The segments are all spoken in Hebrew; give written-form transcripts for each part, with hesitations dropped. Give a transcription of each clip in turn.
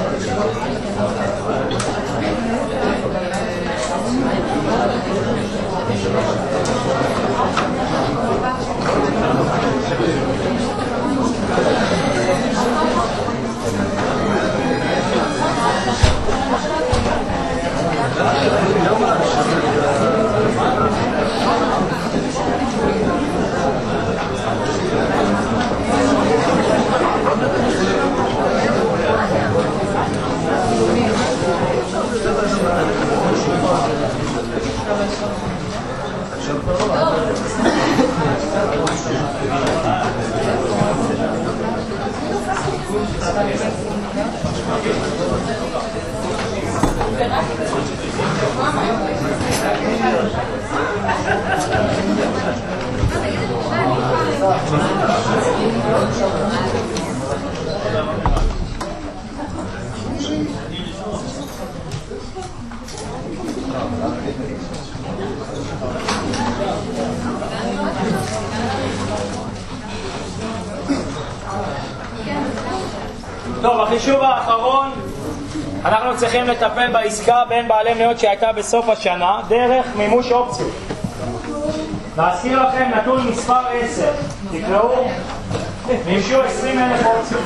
טוב, החישוב האחרון, אנחנו צריכים לטפל בעסקה בין בעלי מניות שהייתה בסוף השנה דרך מימוש אופציות. להזכיר לכם נתון מספר 10, תקראו, מימשו 20,000 אופציות.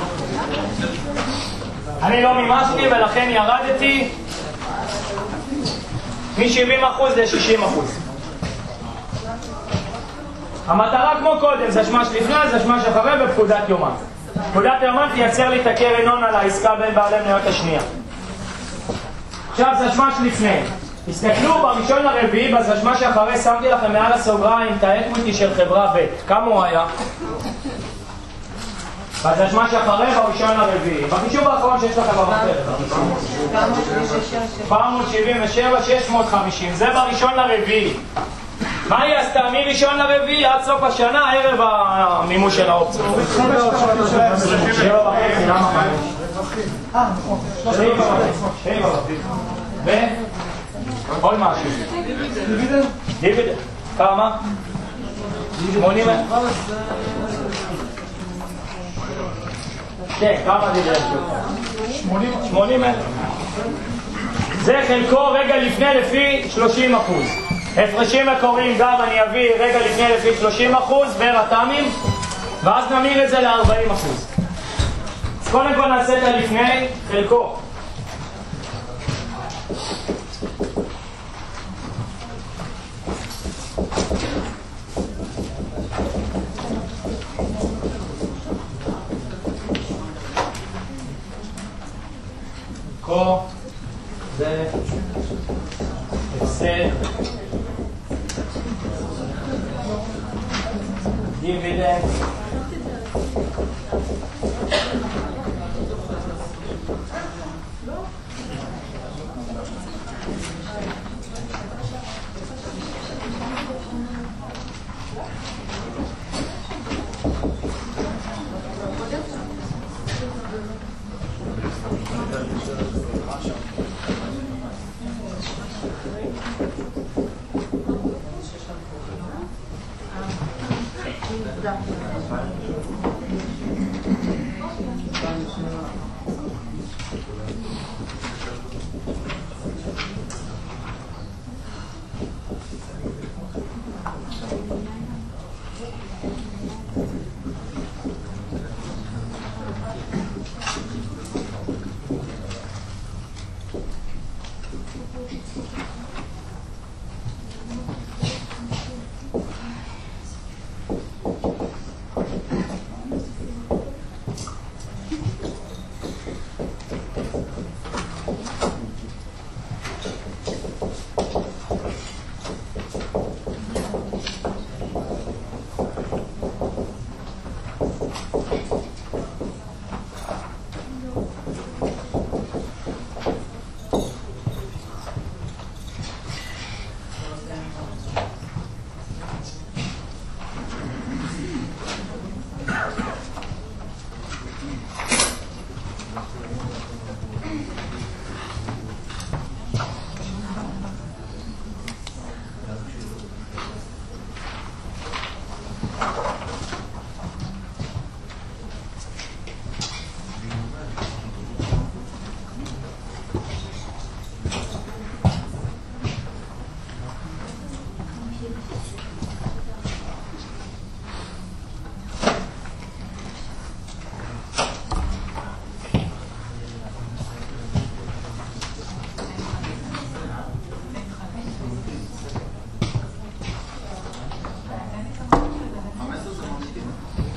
אני לא מימשתי ולכן ירדתי מ-70% ל-60%. המטרה כמו קודם, זה שמש לפני, זה שמש אחרי בפקודת יומן. פקודת יומן תייצר לי את הקרן הון על העסקה בין בעלי מניות השנייה. עכשיו זה שמש לפני. תסתכלו בראשון לרביעי, בזשמה שאחרי שמתי לכם מעל הסוגריים את האקוויטי של חברה ב'. כמה הוא היה? בזשמה שאחרי בראשון לרביעי. בחישוב האחרון שיש לכם במחתרת. 477, 650. זה בראשון לרביעי. מה היא עשתה מראשון לרביעי עד סוף השנה, ערב המימוש של האופציה? 7.5, למה 5? 7.5. עוד משהו. דיבידנד. כמה? 80. כן, כמה דיבידנד? 80. זה חלקו רגע לפני לפי 30%. הפרשים מקוריים גם אני אביא רגע לפני לפי 30% ורתמים, ואז נמיר את זה ל-40%. אז קודם כל נעשה את הלפני חלקו. כה זה הפסד דיבידנד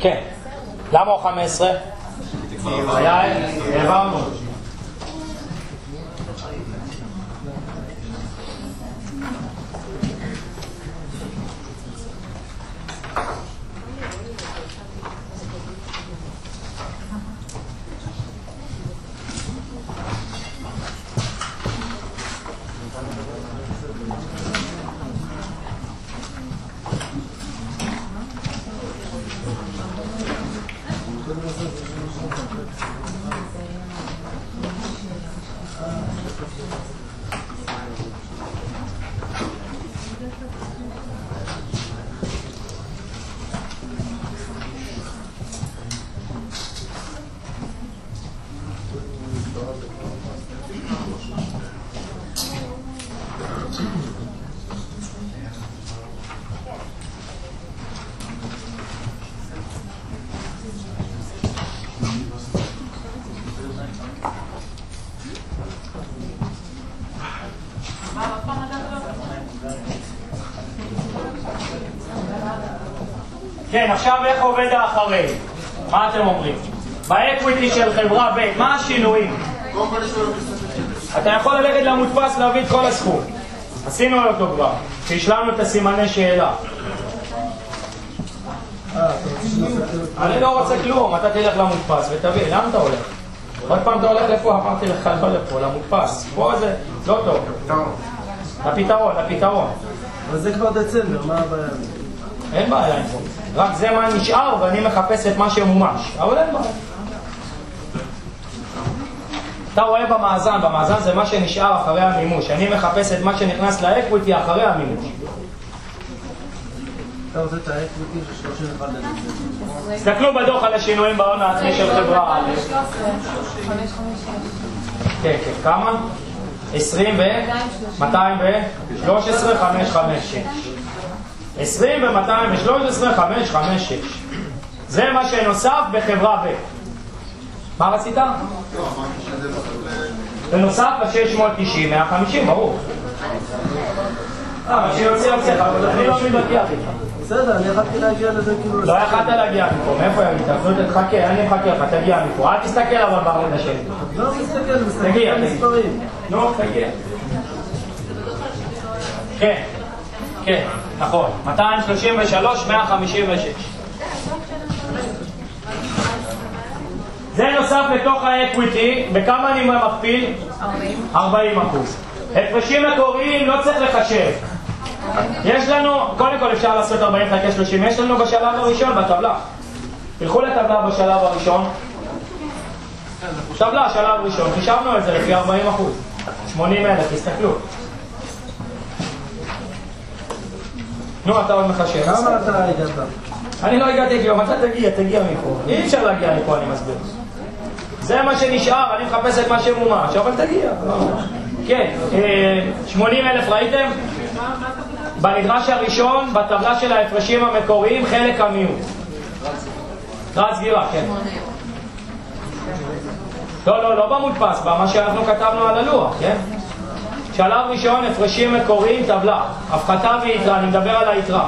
כן. למה הוא 15? היה, העברנו. כן, עכשיו איך עובד האחרי? מה אתם אומרים? באקוויטי של חברה ב', מה השינויים? אתה יכול ללכת למודפס להביא את כל הסכום. עשינו אותו כבר, שהשלמנו את הסימני שאלה. אני לא רוצה כלום, אתה תלך למודפס ותביא, לאן אתה הולך? עוד פעם אתה הולך לפה, אמרתי לך לא לפה, למודפס. פה זה לא טוב. לפתרון. אבל זה כבר דצמבר, מה הבעיה? אין בעיה עם זה. רק זה מה נשאר ואני מחפש את מה שמומש. אבל אין בעיה. אתה רואה במאזן זה מה שנשאר אחרי המימוש. אני מחפש את מה שנכנס לאקוויטי אחרי המימוש. אתה רוצה את האקוויטי של 31 לדצמבר. תסתכלו בדוח על השינויים בהון העצמי של חברה א'. 556. כן, כמה? 20 ו? 213, 556. 20 ו-213, 556. זה מה שנוסף בחברה ב'. מה רצית? ונוסף ב-690, 150, ברור. שיוצא, אני לא מתווכח איתך. בסדר, אני יכלתי להגיע לזה כאילו... לא יכלת להגיע מפה, מאיפה יגיד? תחכה, אני מחכה לך, תגיע מפה. אל תסתכל אבל בעמוד השני. לא מסתכל על מספרים. נו, תגיע. כן, נכון. 233, 156. זה נוסף לתוך האקוויטי, בכמה אני מכפיל? 40%. הפרשים מקוריים לא צריך לחשב. יש לנו, קודם כל אפשר לעשות 40 חלקי 30, יש לנו בשלב הראשון בטבלה. תלכו לטבלה בשלב הראשון. טבלה, שלב ראשון, חישבנו את זה לפי 40%. 80,000, תסתכלו. נו, אתה עוד מחשב. כמה אתה הגעת? אני לא הגעתי כלום, אתה תגיע מפה. אי אפשר להגיע מפה, אני מסביר. זה מה שנשאר, אני מחפש את מה שמומש, אבל תגיע. כן, 80,000 ראיתם? בנדרש הראשון, בטבלה של ההפרשים המקוריים, חלק המיעוט. רץ סגירה, כן. לא במודפס, במה שאנחנו כתבנו על הלוח, כן? שלב ראשון, הפרשים מקוריים, טבלה. הפחתה ויתרה, אני מדבר על היתרה.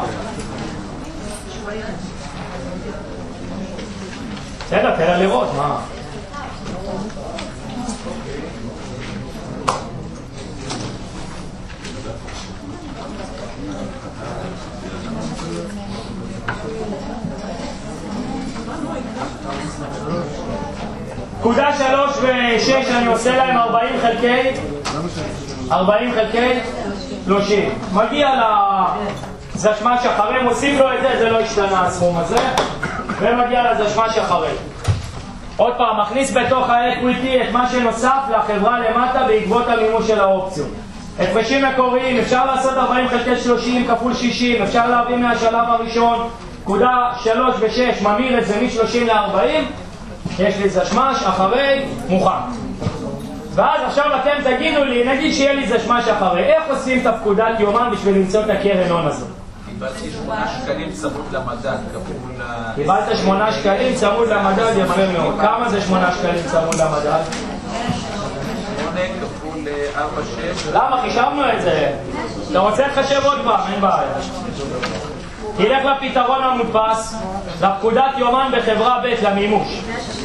בסדר, תן לה לראות, מה? נקודה 3 ו-6 אני עושה להם 40 חלקי 30. מגיע לזשמש אחרי, מוסיף לו את זה, זה לא השתנה הסכום הזה, ומגיע לזשמש אחרי. עוד פעם, מכניס בתוך האקוויטי את מה שנוסף לחברה למטה בעקבות המימוש של האופציות. הפרשים מקוריים, אפשר לעשות 40 חלקי 30 כפול 60, אפשר להביא מהשלב הראשון. נקודה 3 ו-6 ממיר את זה מ-30 ל-40, יש לי זשמש אחרי, מוכן. ואז עכשיו אתם תגידו לי, נגיד שיהיה לי זשמש אחרי, איך עושים את הפקודת יומן בשביל למצוא את הקרן הון הזאת? קיבלתי 8 שקלים צמוד למדד, כפול קיבלת 8 שקלים צמוד למדד, יפה מאוד. כמה זה 8 שקלים צמוד למדד? 8 כפול 4, 6. למה? חישבנו את זה. אתה רוצה לחשב עוד פעם, אין בעיה. תלך לפתרון המודפס, לפקודת יומן בחברה ב' למימוש.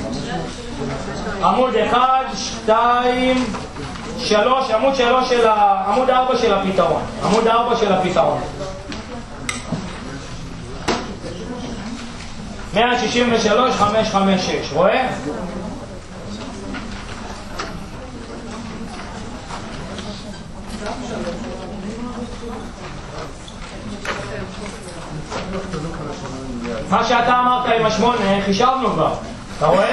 עמוד 1, 2, 3, עמוד 4 של הפתרון. עמוד 4 של הפתרון. 163, 556, רואה? מה שאתה אמרת עם ה8, חישבנו כבר, אתה רואה?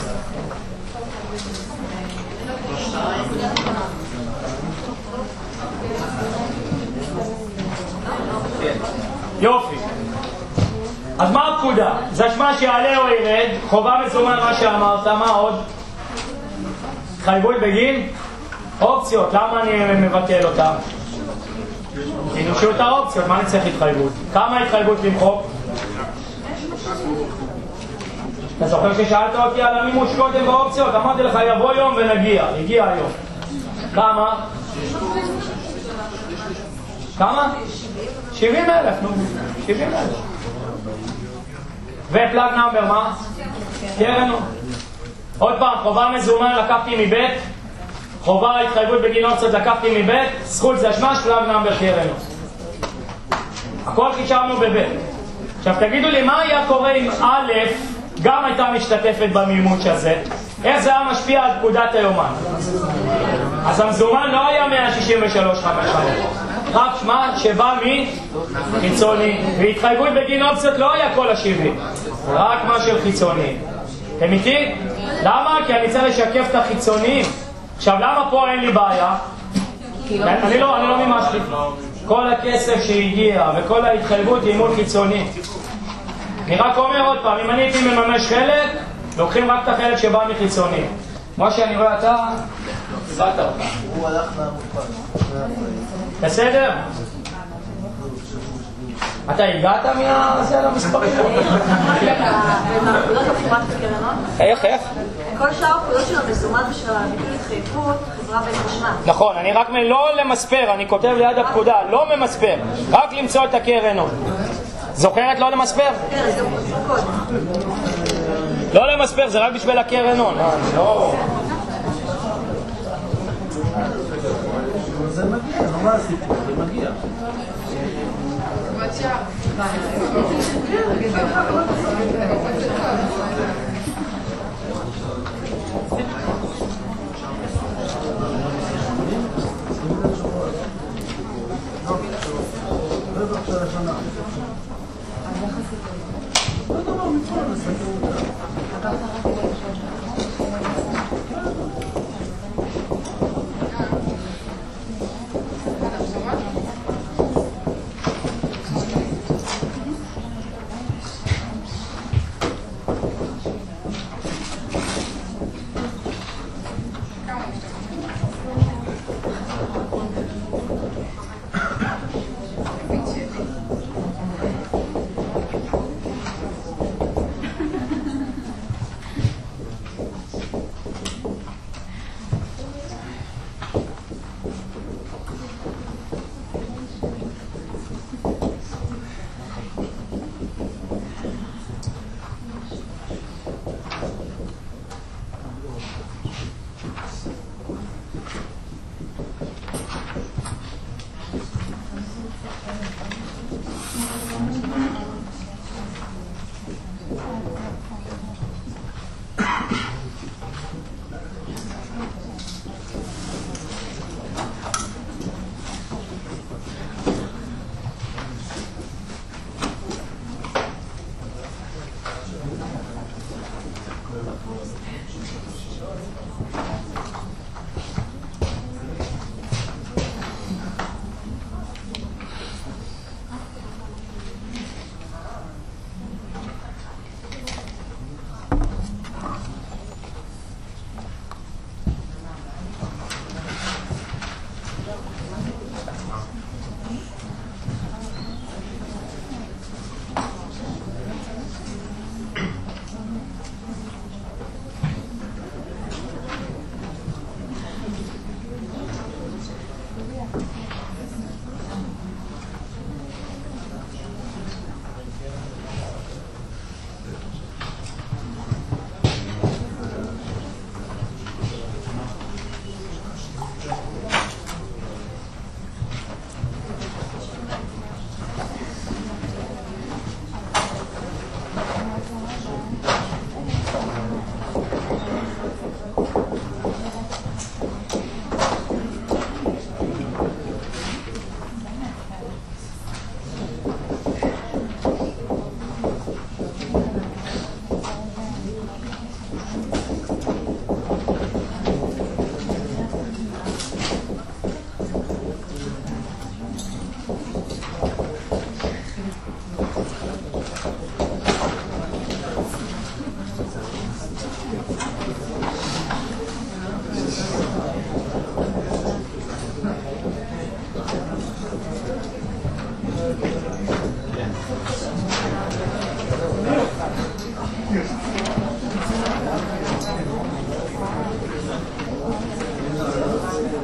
יופי. אז מה הפקודה? זה מה שיעלה או ירד, חובה מזומן מה שאמרת, מה עוד? התחייבות בגין? אופציות, למה אני מבטל אותם? תנושו את האופציות, מה אני צריך התחייבות? כמה התחייבות למחוק? אתה זוכר ששאלת אותי על המימוש קודם באופציות? אמרתי לך יבוא יום ונגיע, הגיע היום. כמה? כמה? 70,000, נו, 70,000. ופלאג נאמבר מה? קרן. עוד פעם, חובה מזומן לקחתי מבית, חובה התחייבות בגין אופציות לקחתי מבית, זכות זה השמש, פלאג נאמבר קרן. הכל חישבנו בבית. עכשיו תגידו לי, מה היה קורה אם א' גם הייתה משתתפת במימוש הזה? איך זה היה משפיע על פקודת היומן? אז המזומן לא היה 163.55, רק שמה שבא מחיצוני, והתחייבות בגין אופציות לא היה כל ה-70, רק מה של חיצוני. אתם איתי? למה? כי אני צריך לשקף את החיצוניים. עכשיו למה פה אין לי בעיה? אני לא מימשתי. כל הכסף שהגיע וכל ההתחייבות היא מול חיצוני. אני רק אומר עוד פעם, אם אני הייתי מממש חלק, לוקחים רק את החלק שבא מחיצוני. מה שאני רואה אתה, באת אותה. הוא הלך למופן. בסדר? אתה הגעת מהזה למספרים? במעבודות חברת הקרנות? איך? כל שאר הפעולות של המזומן ושל הביטול התחייבות, חברה בין חשמל. נכון, אני רק לא למספר, אני כותב ליד הפקודה, לא ממספר, רק למצוא את הקרן עוד. זוכרת לא למספר? כן, זה גם קודם. לא למספר, זה רק בשביל הקרן הון. לא. זה מגיע, מה הסיפור? זה מגיע.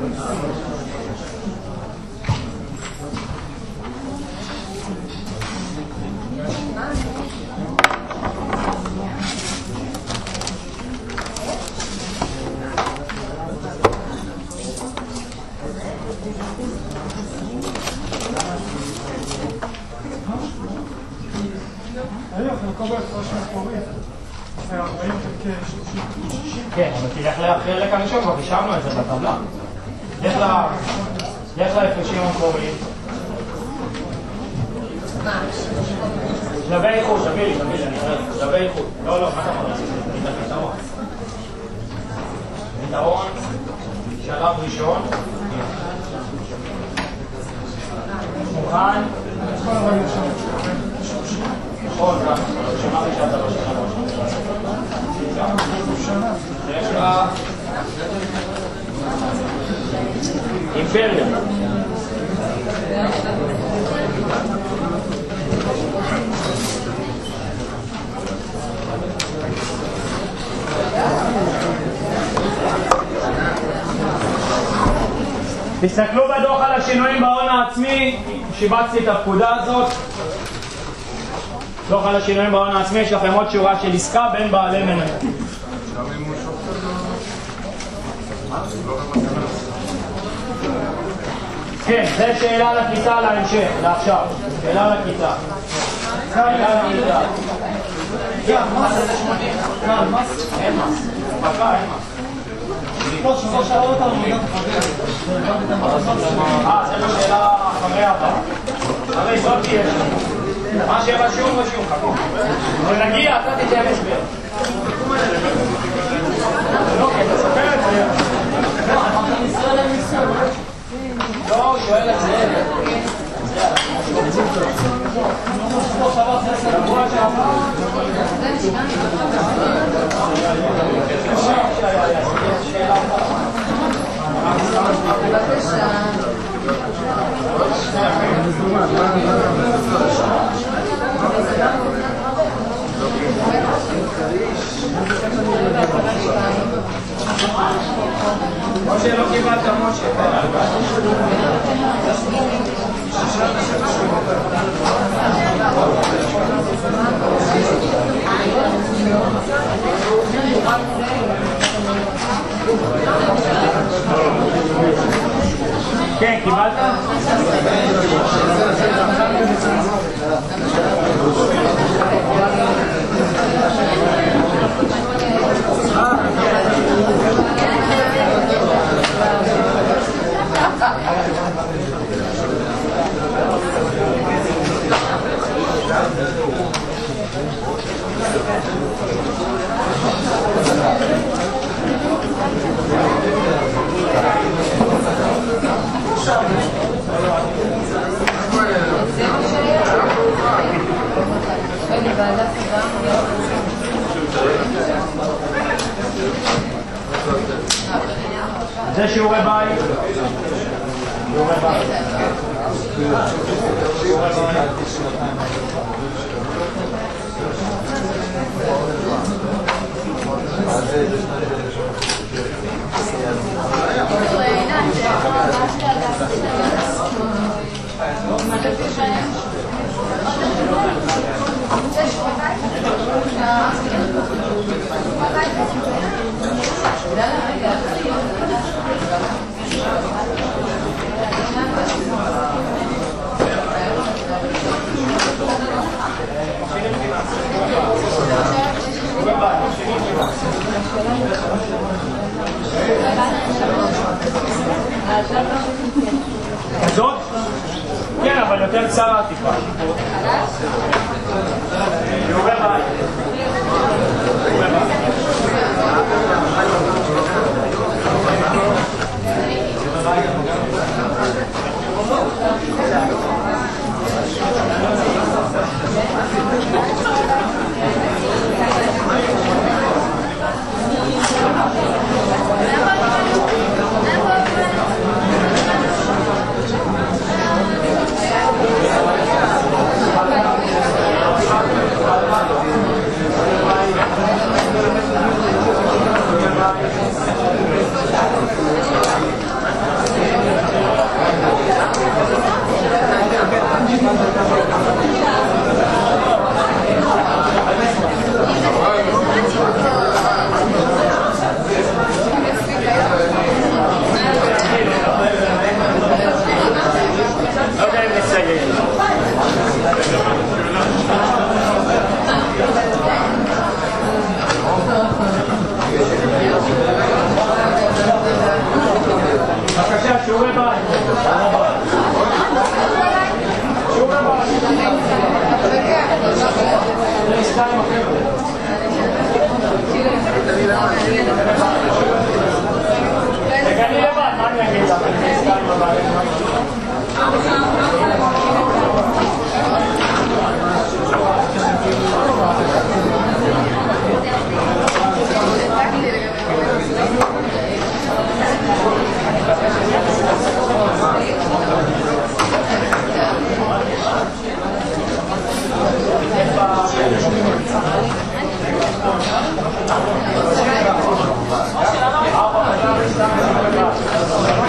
כן, אבל תלך לחלק הראשון, כבר חישבנו את זה בטבלה. לך להפרשים המקוריים. שלבי איחוד, תביא לי, שלבי איחוד. לא, מה אתה יכול לעשות? זה פתרון. פתרון, שלב ראשון. מוכן? נכון, שמעתי שאתה לא שנה. יש לה אימפריה. תסתכלו בדוח על השינויים בהון העצמי, שיבצתי את הפקודה הזאת. דוח על השינויים בהון העצמי, יש לכם עוד שורה של עסקה בין בעלי מניות. כן, זה שאלה לכיתה להמשך, לעכשיו. שאלה לכיתה. שאלה לכיתה. אין מס. בקה, אין מס. לא, שבוע שאלה אותה עבודת חבר. זה לא שאלה אחרי הבאה. הרי זאת תהיה שם. מה שרשום, רשום. ונגיע, אתה תתאם הסבר. לא, כי אתה ספר את זה. לא, הוא שואל את זה. שבוע שעבר. משה, לא קיבלת משה. כן, קיבלת? זה שיעורי בית. שיעורי בית. כזאת? כן, אבל יותר קצרה טיפה. שיעורי בית.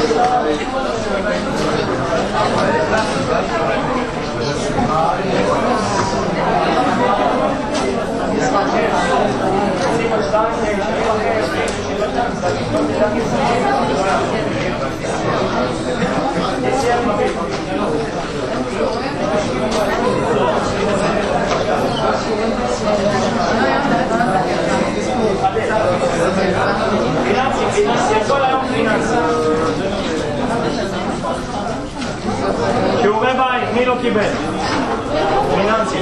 שיעורי בית, מי לא קיבל? פיננסי.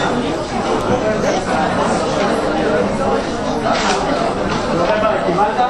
שיעורי בית, קיבלת?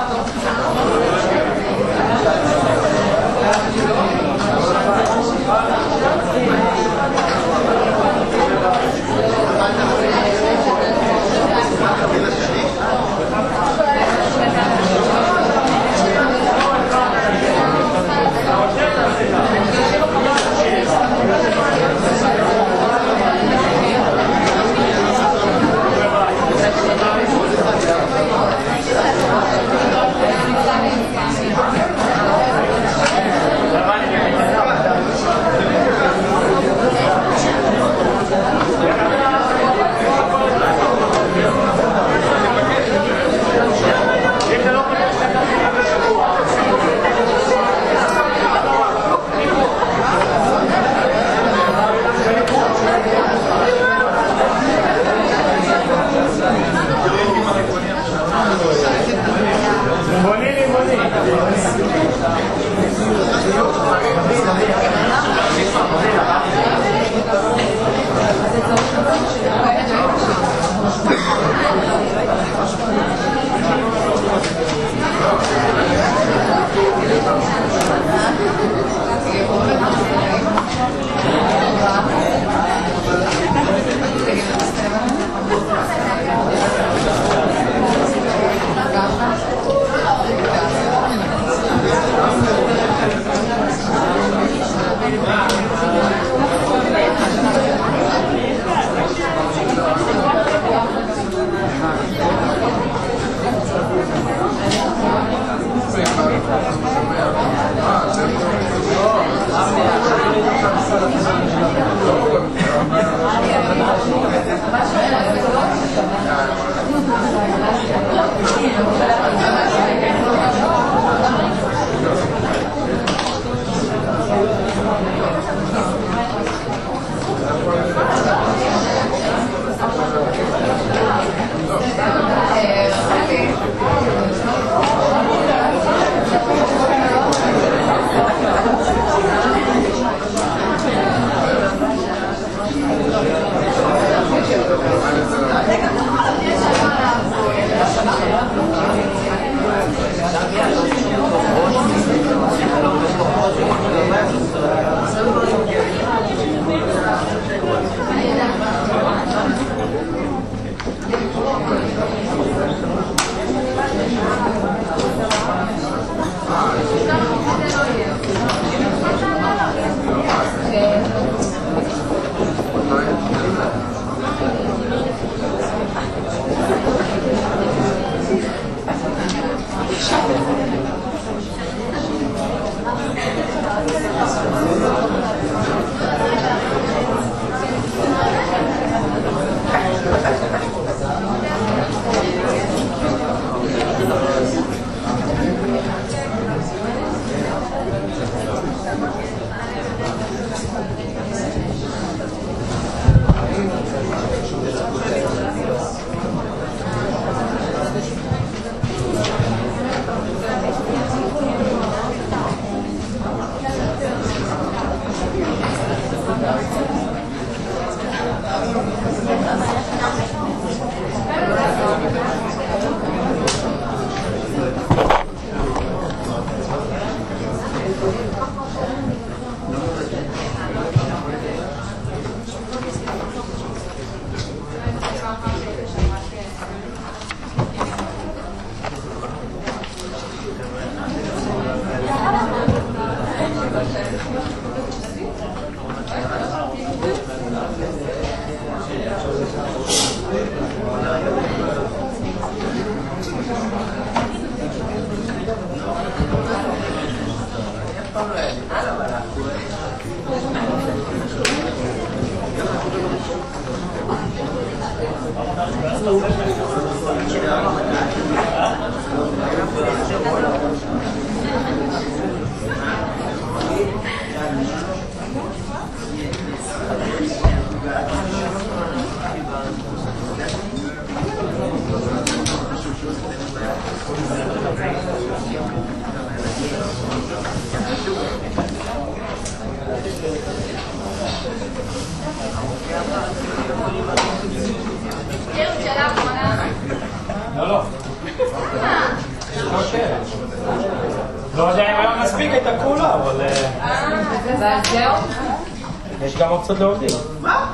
לא יודע אם היום נספיק את הכולה, אבל... זהו? יש גם אופציות לעובדים. מה?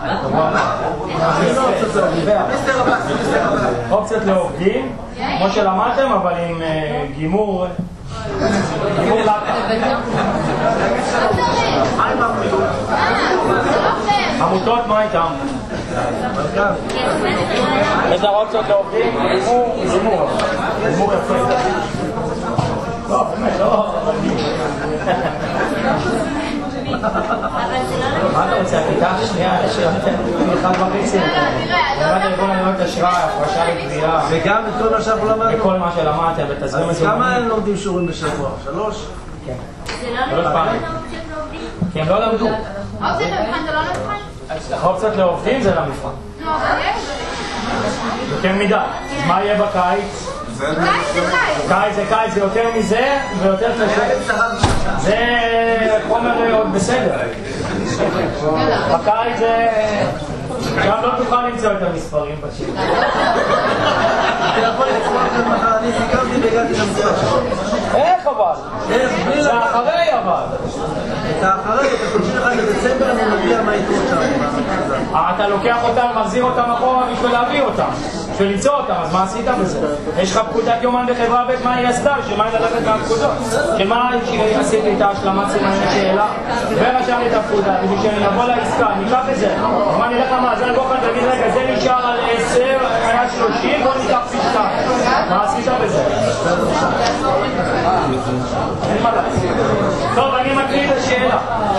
אופציות לעובדים, כמו שלמדתם, אבל עם גימור... גימור לטה. עמותות, מה איתם? יש לה אופציות לעובדים? גימור. גימור יפה. לא, באמת, לא. מה אתה רוצה? הכיתה השנייה, יש אחד וחצי. למדת לכל הנהלות אשראי, הפרשה לגבייה. וגם את כל מה שאנחנו למדנו? וכל מה שלמדתם, ותזרים מזומנים. כמה הם לומדים שיעורים בשבוע? 3? כן. זה לא נבחן האופציות לעובדים? כי הם לא למדו. אופציות למבחן זה לא נבחן? אופציות לעובדים זה למבחן. נו, אבל יש. יותר מדי. מה יהיה בקיץ? קיץ זה קיץ, זה יותר מזה ויותר קשה. זה חומר עוד בסדר. בקיץ זה... גם לא תוכל למצוא את המספרים בשביל. אתה יכול לצמח את מחר, אני סיכמתי והגעתי למספר שלו. איך אבל? זה אחרי אבל. את האחרי, את ה-31 לדצמבר אני מגיע מהיתרות שם. אתה לוקח אותם, מחזיר אותם אחורה בשביל להביא אותם, בשביל למצוא אותם, אז מה עשית בזה? יש לך פקודת יומן בחברה ב' מה היא עשתה? שמה היא ללכת מהפקודות? שמה עשיתי את ההשלמת סימני שאלה? ורשמתי את הפקודה, בשביל שאני אבוא לעסקה, אני אקח את זה. מה נלך למאזן בוחן תגיד, רגע, זה נשאר על 10, היה 30, בוא ניקח פי 2. מה עשית בזה? אין מה לעשות. טוב, אני מקריא את השאלה.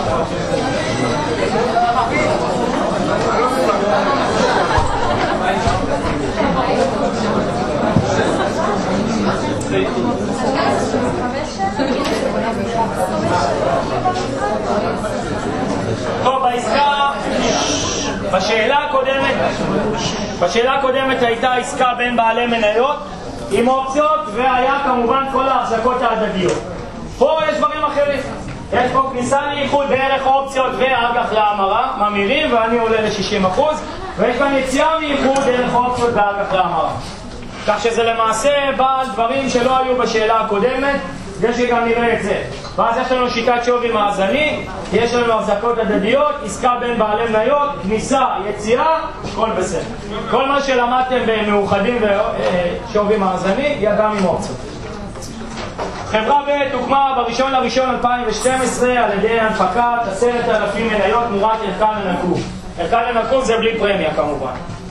טוב, בעסקה, בשאלה הקודמת הייתה עסקה בין בעלי מניות עם אופציות, והיה כמובן כל ההחזקות ההדדיות. פה יש דברים אחרים. יש פה כניסה לאיחוד דרך אופציות ואג"ח להמרה, ממירים, ואני עולה ל-60%, ויש כאן יציאה מאיחוד דרך אופציות ואג"ח להמרה. כך שזה למעשה בא על דברים שלא היו בשאלה הקודמת, כדי שגם נראה את זה. ואז יש לנו שיטת שווי מאזני, יש לנו החזקות הדדיות, עסקה בין בעלי מניות, כניסה, יציאה, הכל בסדר. כל מה שלמדתם במאוחדים ושווי מאזני, יהיה גם עם אופציות. חברה ב' הוקמה ב1.1.2012 על ידי הנפקת 10,000 מניות תמורת ערכה לנקוב. ערכה לנקוב זה בלי פרמיה כמובן.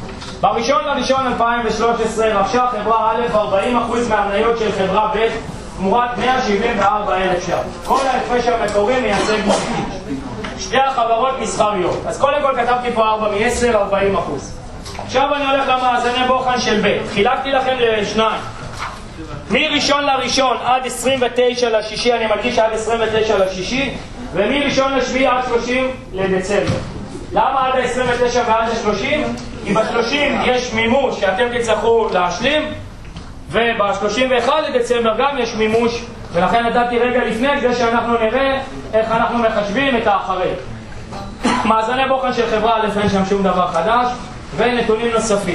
ב1.1.2013 רכשה חברה א' 40% מהמניות של חברה ב' תמורת 174,000 ש"ח. כל ההפרש המקורי מייצג מוסיף. שתי החברות מסחריות. אז קודם כל כתבתי פה 4 מ-10, 40%. עכשיו אני הולך למאזני בוחן של ב'. חילקתי לכם לשניים. מראשון לראשון עד 29/6, אני מדגיש עד 29/6, ומראשון לשביעי עד 30 לדצמבר. למה עד ה-29 ועד ה-30? כי ב-30 יש מימוש שאתם תצטרכו להשלים, וב-31 לדצמבר גם יש מימוש, ולכן נתתי רגע לפני כדי שאנחנו נראה איך אנחנו מחשבים את האחרי. מאזני בוחן של חברה א' אין שם שום דבר חדש, ונתונים נוספים.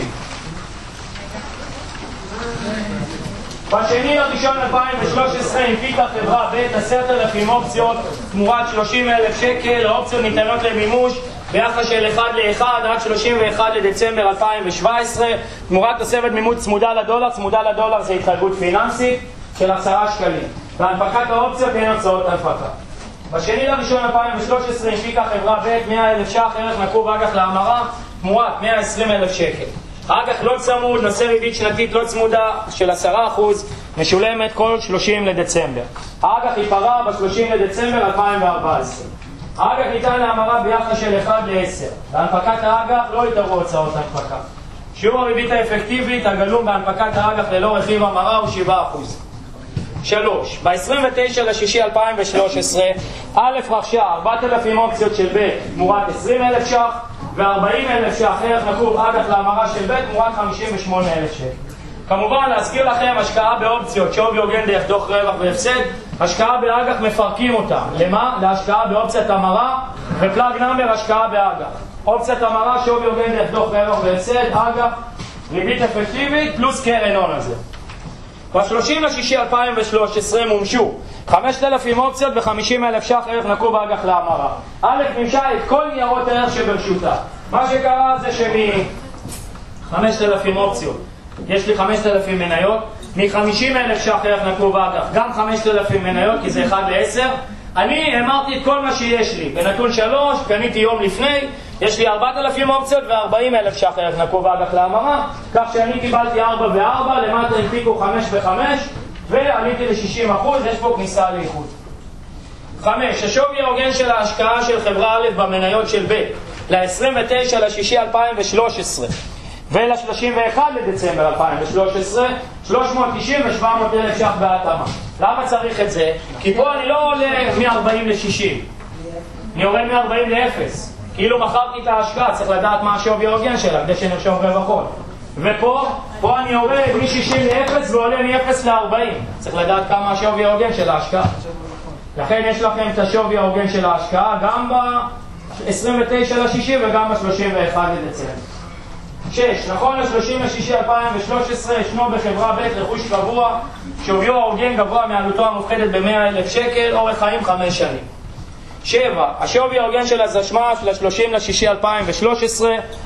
ב2.1.2013 הנפיקה חברה ב' 10,000 אופציות תמורת 30,000 שקל. האופציות ניתנות למימוש ביחס של 1:1 עד 31 לדצמבר 2017 תמורת תוספת מימוש צמודה לדולר. צמודה לדולר זה התחייבות פיננסית של 10 שקלים. בהנפקת האופציות אין הוצאות הנפקה. ב2.1.2013 הנפיקה חברה ב' 100,000 ש"ח ערך נקוב אג"ח להמרה תמורת 120,000 שקל. אג"ח לא צמוד, נושא ריבית שנתית לא צמודה של 10%, משולמת כל 30 לדצמבר. האג"ח ייפרע ב-30 לדצמבר 2014. האג"ח ניתן להמרה ביחס של 1 ל-10. בהנפקת האג"ח לא יתערבו הוצאות הנפקה. שיעור הריבית האפקטיבית הגלום בהנפקת האג"ח ללא רכיב המרה הוא 7%. 3. ב-29/6/2013 א' רכשה 4,000 אופציות של ב' תמורת 20,000 ש"ח ו-40,000 ש"ח ערך נקוב אג"ח להמרה של ב' תמורת 58,000 ש"ח. כמובן להזכיר לכם, השקעה באופציות שווי הוגן דרך דוח רווח והפסד, השקעה באג"ח מפרקים אותה. למה? להשקעה באופציית המרה ופלאג נאמבר השקעה באג"ח. אופציית המרה שווי הוגן דרך דוח רווח והפסד, אג"ח, ריבית אפקטיבית פלוס קרן הון הזה. ב-30/6/2013 מומשו 5,000 אופציות ו-50,000 ש"ח ערך נקוב אג"ח להמרה. א' מימשה את כל ניירות הערך שברשותה. מה שקרה זה שמ-5,000 אופציות יש לי 5,000 מניות, מ-50,000 ש"ח ערך נקוב אג"ח גם 5,000 מניות כי זה 1 ל-10. אני אמרתי את כל מה שיש לי. בנתון 3 קניתי יום לפני, יש לי 4,000 אופציות ו-40,000 ש"ח ערך נקוב אג"ח להמרה, כך שאני קיבלתי 4 ו-4, למטה הנפיקו 5 ו-5 ועליתי ל-60%, יש פה כניסה לאיחוד. 5. השווי ההוגן של ההשקעה של חברה א' במניות של ב' ל-29/6/2013 ול-31 לדצמבר 2013 390 ו-700,000 ש"ח בהתאמה. למה צריך את זה? כי פה אני לא עולה מ-40 ל-60, אני יורד מ-40 ל-0. כאילו מכרתי את ההשקעה, צריך לדעת מה השווי ההוגן שלה כדי שנרשום רווחון. ופה אני יורד מ-60 ל-0 ועולה מ-0 ל-40, צריך לדעת כמה השווי ההוגן של ההשקעה. לכן יש לכם את השווי ההוגן של ההשקעה גם ב-29/6 וגם ב-31 לדצמבר. 6. נכון ל-30/6/2013 ישנו בחברה ב' רכוש קבוע שוויו ההוגן גבוה מעלותו המופחתת ב-100,000 שקל, אורך חיים 5 שנים. 7. השווי ההוגן של הזשמ"ש ל-30/6/2013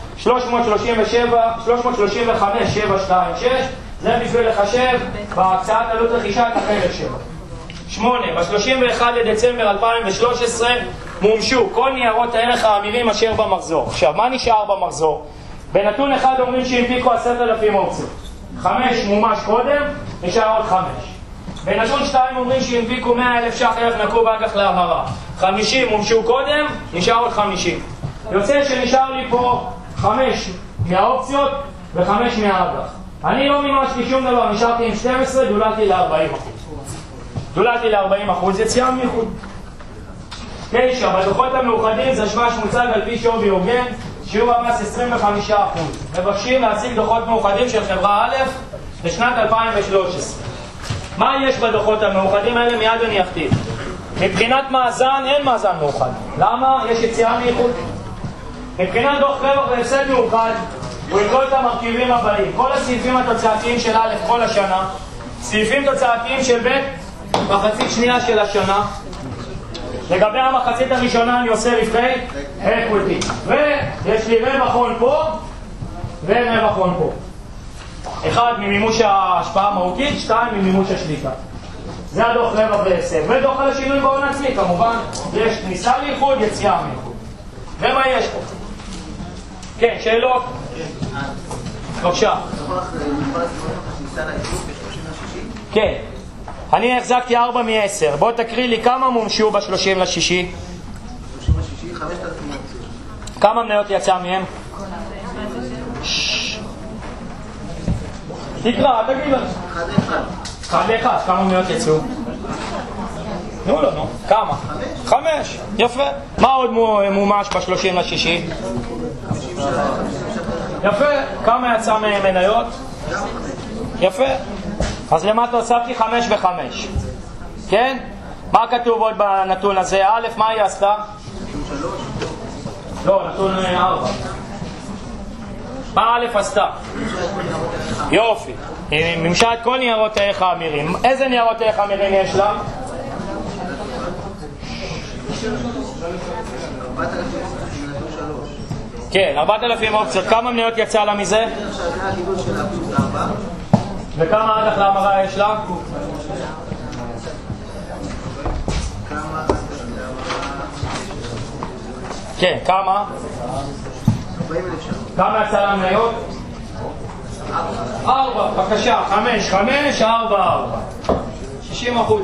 335,726, זה בשביל לחשב בהקצאת עלות רכישה את החלק שלו. 8. ב-31 לדצמבר 2013 מומשו כל ניירות הערך האמירים אשר במחזור. עכשיו, מה נשאר במחזור? בנתון 1 אומרים שהנפיקו 10,000 אופציות. 5 מומש קודם, נשאר עוד 5. בנתון 2 אומרים שהנפיקו 100,000 ש"ח ערך נקוב אג"ח להמרה. 50 מומשו קודם, נשאר עוד 50. יוצא שנשאר לי פה 5 מהאופציות ו5 מהאג"ח. אני לא מימשתי שום דבר, נשארתי עם 12, דוללתי ל-40%. דוללתי ל-40%, יציאה מייחוד. 9. בדוחות המאוחדים זשמ"ש מוצג על פי שווי הוגן, שיעור המס 25%. מבקשים להציג דוחות מאוחדים של חברה א' לשנת 2013. מה יש בדוחות המאוחדים האלה? מיד אני אכתיב. מבחינת מאזן אין מאזן מאוחד. למה? יש יציאה מייחוד. מבחינת דוח רווח והפסד מאוחד הוא יכלול את המרכיבים הבאים: כל הסעיפים התוצאתיים של א' כל השנה, סעיפים תוצאתיים של ב' מחצית שנייה של השנה. לגבי המחצית הראשונה אני עושה רווחי אקוויטי, ויש לי רווח הון פה ורווח הון פה. 1 ממימוש ההשפעה המהותית, 2 ממימוש השליטה. זה הדוח רווח והפסד. ודוח על השינוי בהון עצמי, כמובן יש כניסה לאיחוד, יציאה מאיחוד. ומה יש פה? כן, שאלות? בבקשה. כן. אני החזקתי 4 מ-10. בוא תקריא לי כמה מומשו ב-30/6. 30/6, 5,000 אופציות. כמה מניות יצא מהם? תקרא, תגיד לנו. 1 ל-1. כמה מניות יצאו? נו, לא, נו. כמה? 5. יפה. מה עוד מומש ב-30/6? יפה. כמה יצא מניות? יפה. אז למטה הוספתי 5 ו5. כן? מה כתוב עוד בנתון הזה? א', מה היא עשתה? לא, נתון 4. מה א' עשתה? יופי. היא מימשה את כל ניירות הערך האמירים. איזה ניירות הערך האמירים יש לה? 4,000. כן, 4,000 אופציות. כמה מניות יצא לה מזה? וכמה אג"ח להמרה יש לה? כן, כמה? 40,000 ש"ח. כמה יצא לה מניות? 4. בבקשה, 5, 5, 4, 4. 60%.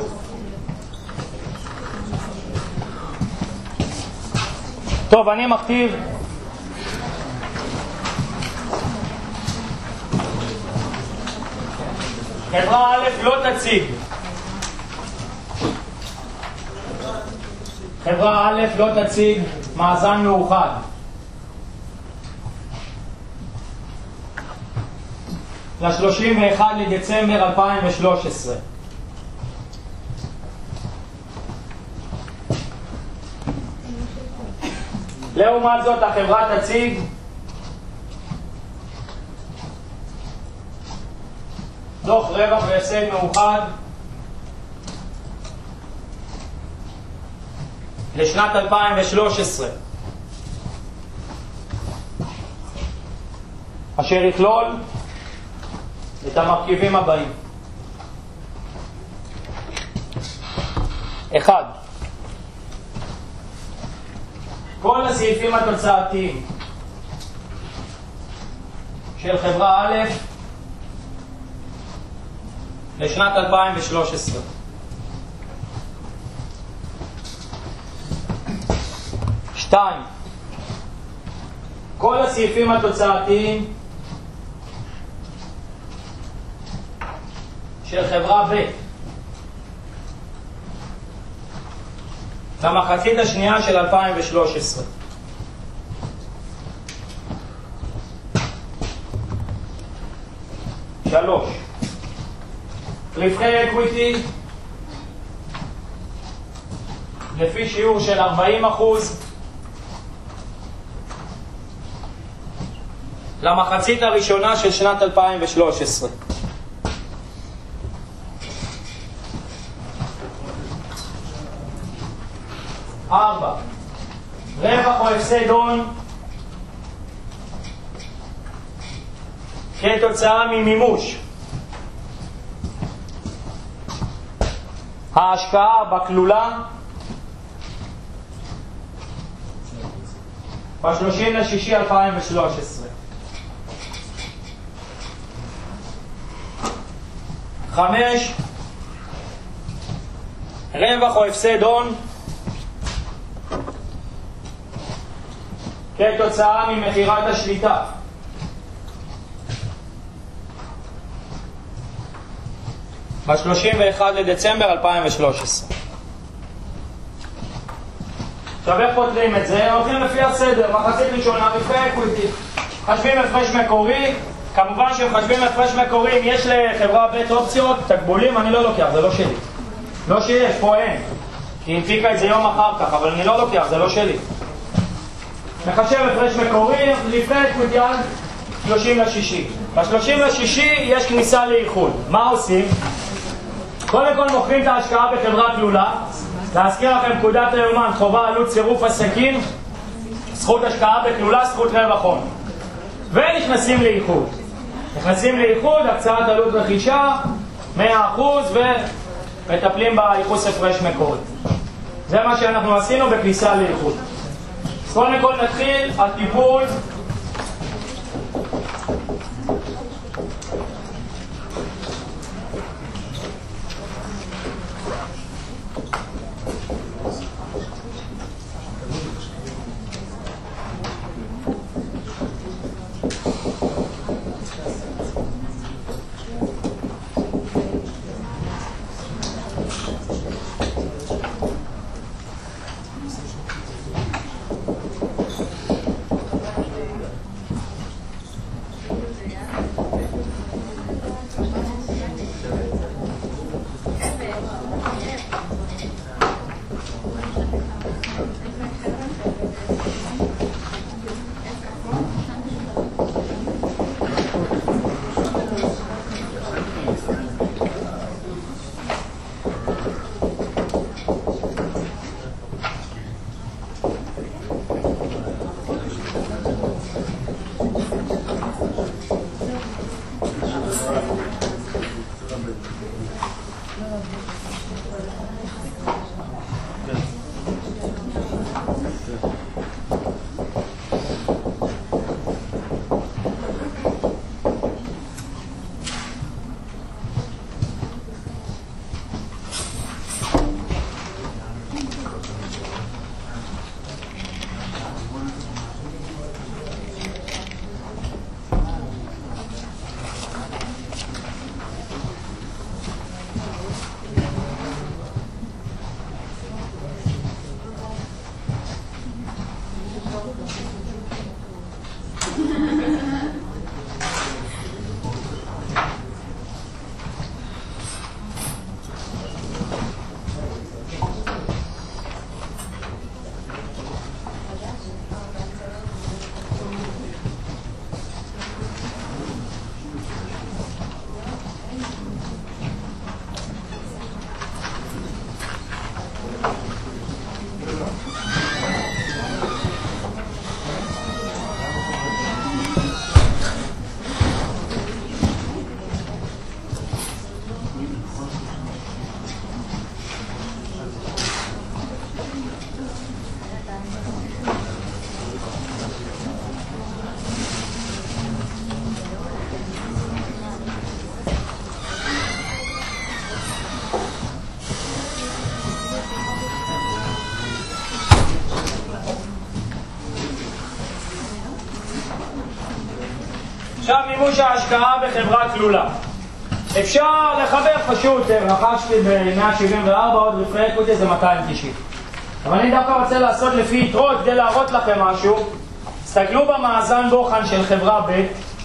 טוב, אני מכתיב חברה א' לא תציג. חברה א' לא תציג מאזן מאוחד. ל-31 לדצמבר 2013. לעומת זאת החברה תציג דוח רווח והפסד מאוחד לשנת 2013, אשר יכלול את המרכיבים הבאים. 1. כל הסעיפים התוצאתיים של חברה א' לשנת 2013. 2. כל הסעיפים התוצאתיים של חברה ב' למחצית השנייה של 2013. 3. רווחי אקוויטי לפי שיעור של 40% למחצית הראשונה של שנת 2013. 4. רווח או הפסד הון כתוצאה ממימוש ההשקעה בכלולה ב-30/6/2013. 5. רווח או הפסד הון כתוצאה ממכירת השליטה ב-31 לדצמבר 2013. עכשיו איך פותרים את זה? הולכים לפי הסדר. מחצית ראשונה, רווחי אקוויטי. חשבים הפרש מקורי. כמובן שהם חשבים הפרש מקורי, אם יש לחברה ב' אופציות, תקבולים, אני לא לוקח, זה לא שלי. לא שיש, פה אין. היא הנפיקה את זה יום אחר כך, אבל אני לא לוקח, זה לא שלי. מחשב הפרש מקורי, רווחי אקוויטי עד 30/6. ב-30/6 יש כניסה לאיחוד. מה עושים? קודם כל מוכרים את ההשקעה בחברה כלולה. להזכיר לכם פקודת היומן, חובה עלות צירוף עסקים, זכות השקעה בכלולה, זכות רווח הון. ונכנסים לאיחוד. נכנסים לאיחוד, הקצאת עלות רכישה, 100% ומטפלים בייחוס הפרש מקורי. זה מה שאנחנו עשינו בכניסה לאיחוד. אז קודם כל נתחיל הטיפול עכשיו מימוש ההשקעה בחברה כלולה. אפשר לחבר פשוט, רכשתי ב-174 עוד רווחי אקוויטי זה 290. אבל אני דווקא רוצה לעשות לפי יתרות כדי להראות לכם משהו. תסתכלו במאזן בוחן של חברה ב',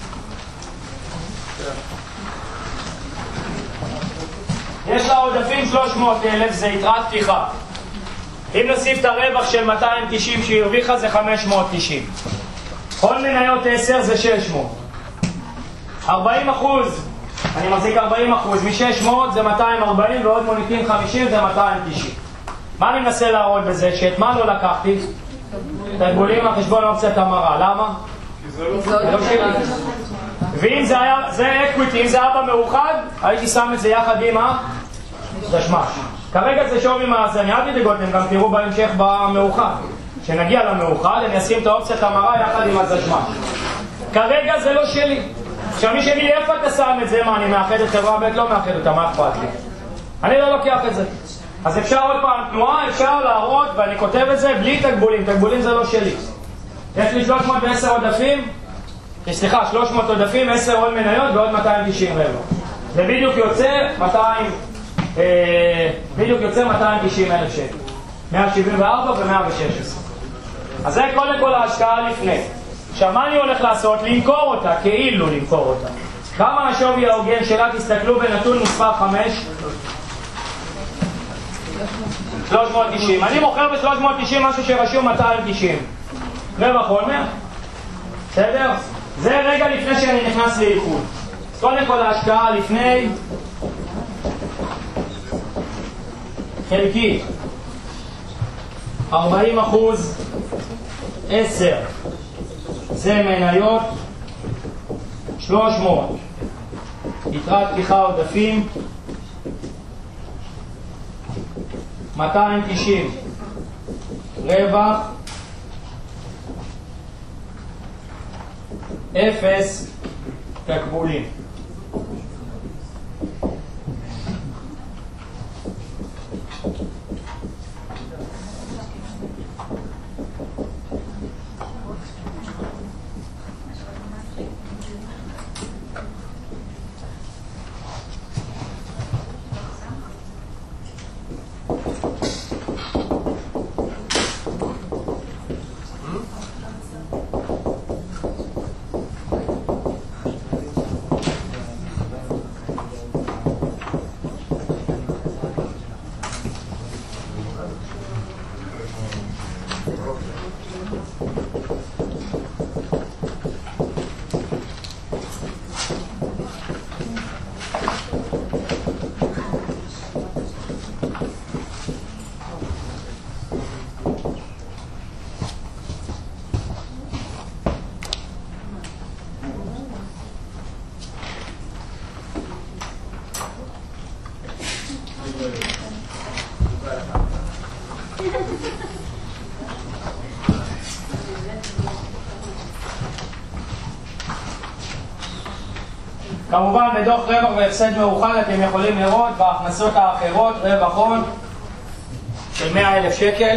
יש לה עודפים 300,000, זה יתרת פתיחה. אם נוסיף את הרווח של 290 שהיא הרוויחה זה 590. כל מניות 10 זה 600. 40%, אני מחזיק 40%, מ-600 זה 240 ועוד מוניטין 50 זה 290. מה אני מנסה להראות בזה? שאת מה לא לקחתי? תגבולים על חשבון אופציית המרה. למה? זה לא שלי. ואם זה היה, זה אקוויטי, אם זה היה במאוחד, הייתי שם את זה יחד עם הדשמש. כרגע זה שווי מאזן, אל תדאגו, אתם גם תראו בהמשך במאוחד. כשנגיע למאוחד, אני אשים את האופציית המרה יחד עם הדשמש. כרגע זה לא שלי. עכשיו מי שלי, איפה אתה שם את זה? מה, אני מאחד את חברה ב'? לא מאחד אותה, מה אכפת לי? אני לא לוקח את זה. אז אפשר עוד פעם תנועה, אפשר להראות, ואני כותב את זה בלי תגבולים. תגבולים זה לא שלי. יש לי 310 עודפים, סליחה, 300 עודפים, 10 עוד מניות ועוד 290 רווח. זה בדיוק יוצא 290,000 שקל. 174 ו-116. אז זה קודם כל ההשקעה לפני. עכשיו מה אני הולך לעשות? למכור אותה, כאילו למכור אותה. כמה השווי ההוגן שלה? תסתכלו בנתון מספר 5. 390. אני מוכר ב-390 משהו שרשום 290. רווח עוד 100. בסדר? זה רגע לפני שאני נכנס לאיחוד. קודם כל ההשקעה לפני חלקי 40%, 10 זה מניות, 300 יתרת פתיחה עודפים, 290 רווח, 0 תקבולים. כמובן בדוח רווח והפסד מאוחד אתם יכולים לראות בהכנסות האחרות רווח הון של 100,000 שקל.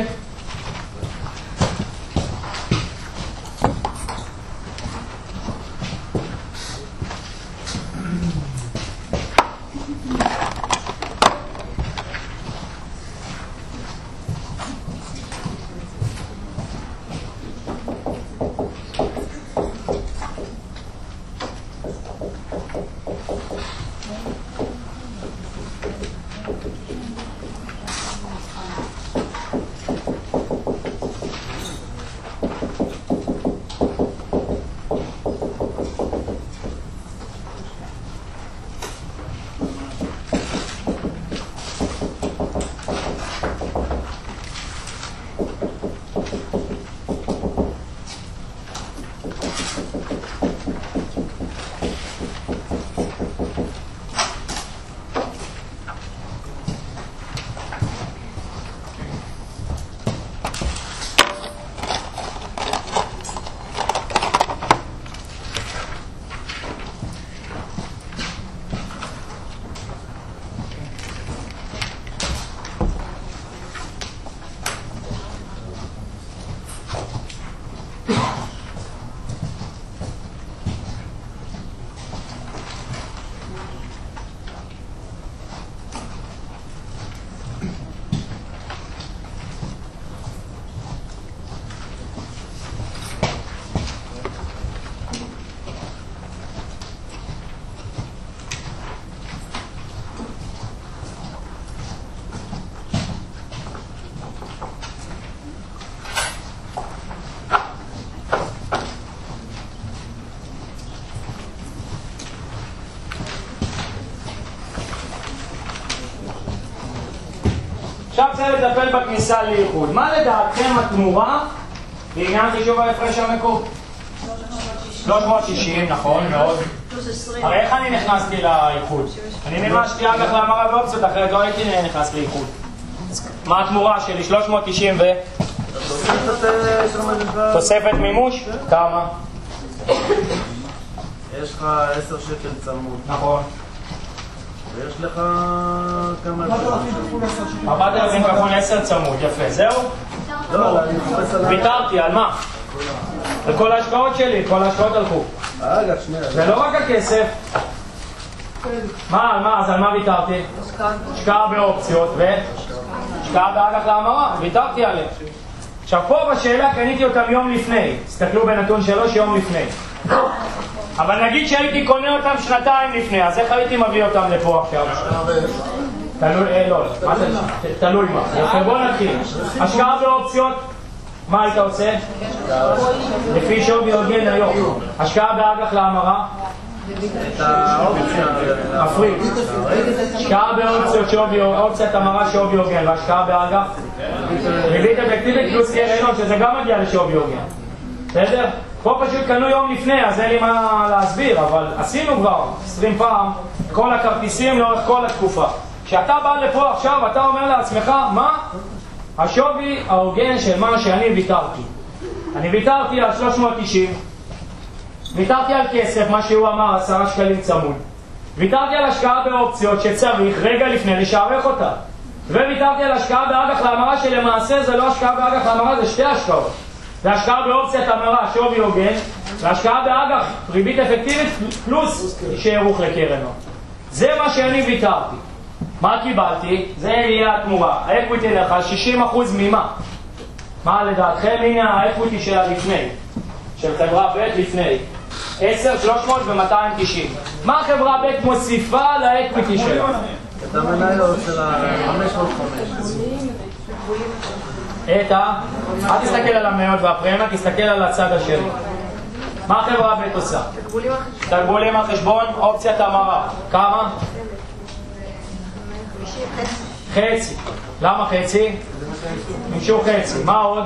עכשיו צריך לטפל בכניסה לאיחוד. מה לדעתכם התמורה בעניין חישוב ההפרש המקור? 360, נכון מאוד. פלוס 20. הרי איך אני נכנסתי לאיחוד? אני מימשתי אג"ח להמרה ואופציות, אחרת לא הייתי נכנס לאיחוד. מה התמורה שלי? 390 ו... תוספת מימוש? כמה? יש לך 10 שקל צמוד. נכון. ויש לך כמה... 4,000 כפול 10 צמוד, יפה. זהו? לא, אני מחפש על... ויתרתי, על מה? על כל ההשקעות שלי, כל ההשקעות הלכו. אגב, שנייה. זה לא רק הכסף. מה, על מה? אז על מה ויתרתי? השקעה באופציות והשקעה באג"ח להמרה, ויתרתי עליהם. עכשיו פה בשאלה קניתי אותם יום לפני, תסתכלו בנתון 3 יום לפני. אבל נגיד שהייתי קונה אותם שנתיים לפני, אז איך הייתי מביא אותם לפה עכשיו? תלוי, לא, מה זה? תלוי מה. יפה, בוא נתחיל. השקעה באופציות, מה היית עושה? לפי שווי הוגן היום. השקעה באג"ח להמרה? מפריד. השקעה באופציות שווי, אופציית המרה שווי הוגן, והשקעה באג"ח? ריבית אפקטיבית פלוס קרן הון, שזה גם מגיע לשווי הוגן. בסדר? פה פשוט קנו יום לפני, אז אין לי מה להסביר, אבל עשינו כבר 20 פעם כל הכרטיסים לאורך כל התקופה. כשאתה בא לפה עכשיו, אתה אומר לעצמך, מה? השווי ההוגן של מה שאני ויתרתי. אני ויתרתי על 390, ויתרתי על כסף, מה שהוא אמר, 10 שקלים צמוד. ויתרתי על השקעה באופציות שצריך רגע לפני לשערך אותה. וויתרתי על השקעה באג"ח להמרה, שלמעשה זה לא השקעה באג"ח להמרה, זה שתי השקעות. זה השקעה באופציית המרה, שווי הוגן, והשקעה באג"ח, ריבית אפקטיבית פלוס שערוך לקרן הון. זה מה שאני ויתרתי. מה קיבלתי? זה יהיה התמורה. האקוויטי לך 60% ממה? מה לדעתכם? הנה האקוויטי שלה לפני, של חברה ב' לפני 10, 300 ו-290. מה חברה ב' מוסיפה לאקוויטי שלה? את המניות של ה-505. אל תסתכל על המניות והפרמיה, תסתכל על הצד השני. מה חברה ב' עושה? תגבולים על חשבון אופציית המרה. כמה? חצי. למה חצי? נמשוך חצי. מה עוד?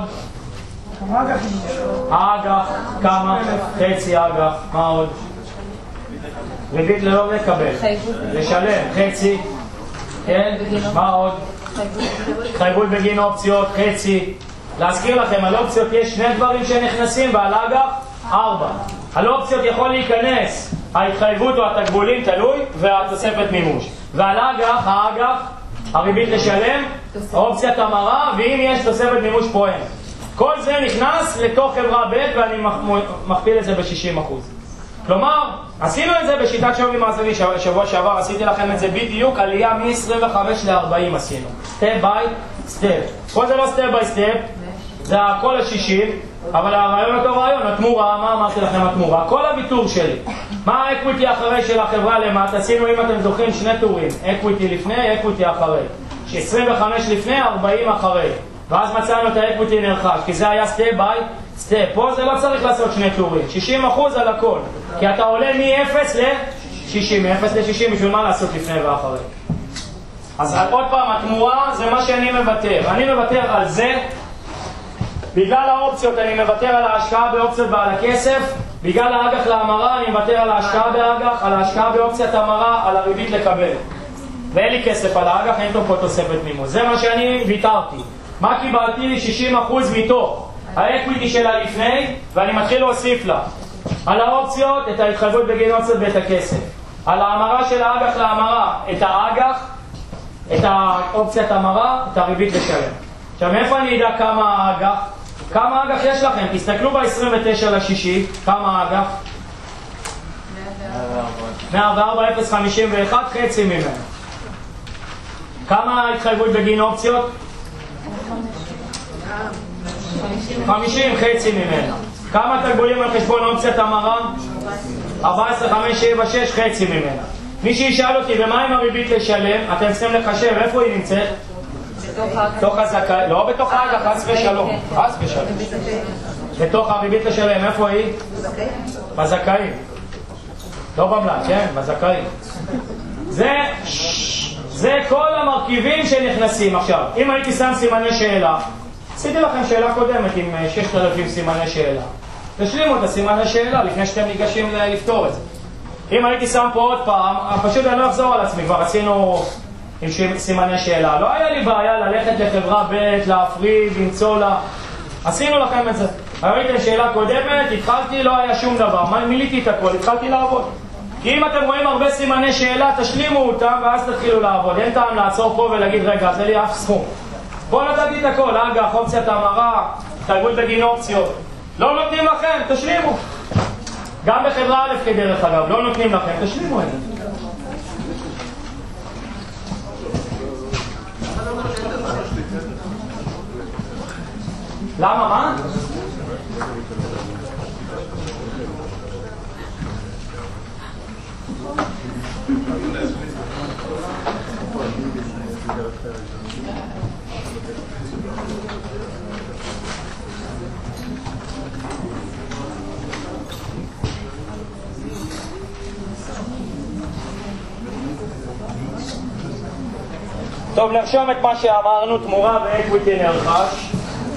אג"ח. כמה? חצי אג"ח. מה עוד? ריבית ללא לקבל. לשלם. חצי. כן? מה עוד? התחייבות בגין אופציות. חצי. להזכיר לכם, על אופציות יש 2 דברים שנכנסים, ועל אג"ח 4. על אופציות יכול להיכנס ההתחייבות או התגבולים, תלוי, והתוספת מימוש. ועל אג"ח, האג"ח, הריבית לשלם, האופציית המרה, ואם יש תוספת מימוש פועל. כל זה נכנס לתוך חברה ב' ואני מכפיל את זה ב-60%. כלומר, עשינו את זה בשיטת שווי מעשי שבוע שעבר, עשיתי לכם את זה בדיוק, עלייה מ-25 ל-40 עשינו. סטפ ביי סטפ. פה זה לא סטפ ביי סטפ, זה הכל ה-60, אבל הרעיון אותו רעיון, התמורה, מה אמרתי לכם התמורה? כל הביטור שלי. מה האקוויטי אחרי של החברה למטה? עשינו, אם אתם זוכרים, 2 טורים. אקוויטי לפני, אקוויטי אחרי. 25 לפני, 40 אחרי. ואז מצאנו את האקוויטי נרכש, כי זה היה סטפ ביי סטפ. פה זה לא צריך לעשות 2 טורים. 60% על הכל. כי אתה עולה מ-0 ל-60. מ-0 ל-60, בשביל מה לעשות לפני ואחרי? אז עוד פעם, התמורה זה מה שאני מוותר. אני מוותר על זה. בגלל האופציות אני מוותר על ההשקעה באופציות ועל הכסף. בגלל האג"ח להמרה אני מוותר על ההשקעה באג"ח, על ההשקעה באופציית המרה, על הריבית לקבל. ואין לי כסף על האג"ח, אין פה תוספת מימוש. זה מה שאני ויתרתי. מה קיבלתי לי? 60% מתוך האקוויטי שלה לפני, ואני מתחיל להוסיף לה על האופציות את ההתחייבות בגין אופציות ואת הכסף. על ההמרה של האג"ח להמרה את האג"ח, את האופציית המרה, את הריבית לשלם. עכשיו מאיפה אני יודע כמה האג"ח? כמה אג"ח יש לכם? תסתכלו ב-29 לשישי, כמה אג"ח? 104,051, חצי ממנו. כמה התחייבות בגין אופציות? 50, חצי ממנו. כמה תגבולים על חשבון אופציית המרה? 14,576, חצי ממנו. מי שישאל אותי, ומה עם הריבית לשלם? אתם צריכים לחשב, איפה היא נמצאת? בתוך הזכאי, לא בתוך האג"ח, חס ושלום, חס ושלום. בתוך הריבית לשלם, איפה היא? בזכאים. לא במלט, כן? בזכאים. זה כל המרכיבים שנכנסים. עכשיו, אם הייתי שם סימני שאלה, עשיתי לכם שאלה קודמת עם 6,000 סימני שאלה. תשלימו את הסימני שאלה לפני שאתם ניגשים לפתור את זה. אם הייתי שם פה עוד פעם, פשוט אני לא אחזור על עצמי, כבר עשינו עם סימני שאלה. לא היה לי בעיה ללכת לחברה ב', להפריד, למצוא לה. עשינו לכם את זה. ראיתם שאלה קודמת, התחלתי, לא היה שום דבר. מיליתי את הכל, התחלתי לעבוד. כי אם אתם רואים הרבה סימני שאלה, תשלימו אותם ואז תתחילו לעבוד. אין טעם לעצור פה ולהגיד, רגע, זה לי אף סכום. פה נתתי את הכל, אג"ח, אופציית המרה, התחייבות בגין אופציות. לא נותנים לכם, תשלימו. גם בחברה א' כדרך אגב, לא נותנים לכם, תשלימו את זה. למה, מה? טוב, נרשום את מה שאמרנו, תמורה ואקוויטי נרכש.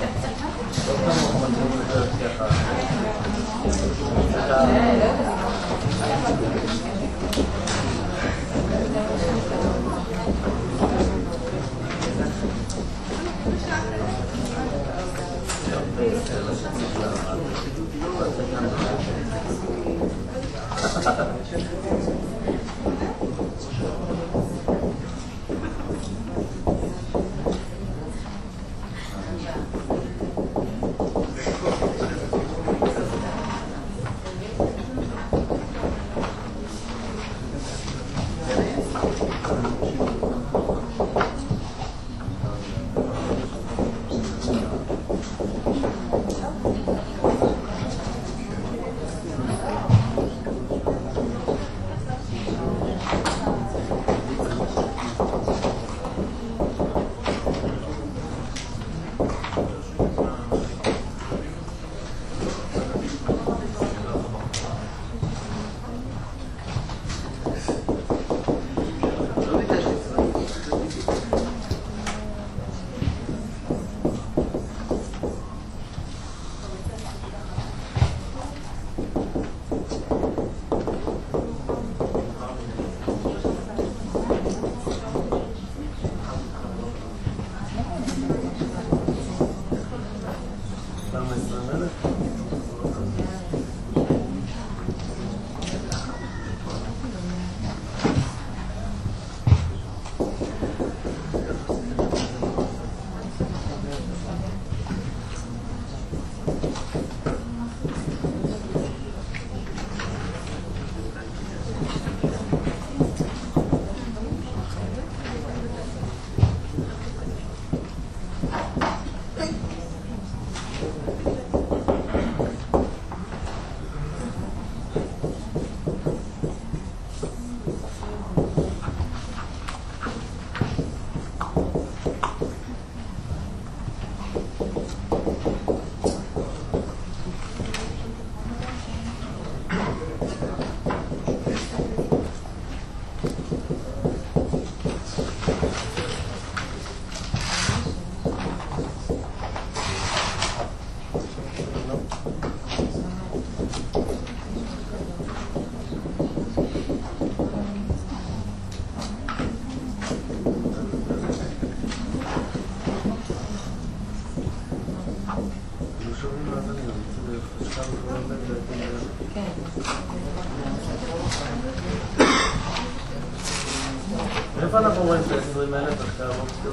איפה אנחנו רואים את ה-20,000 עכשיו?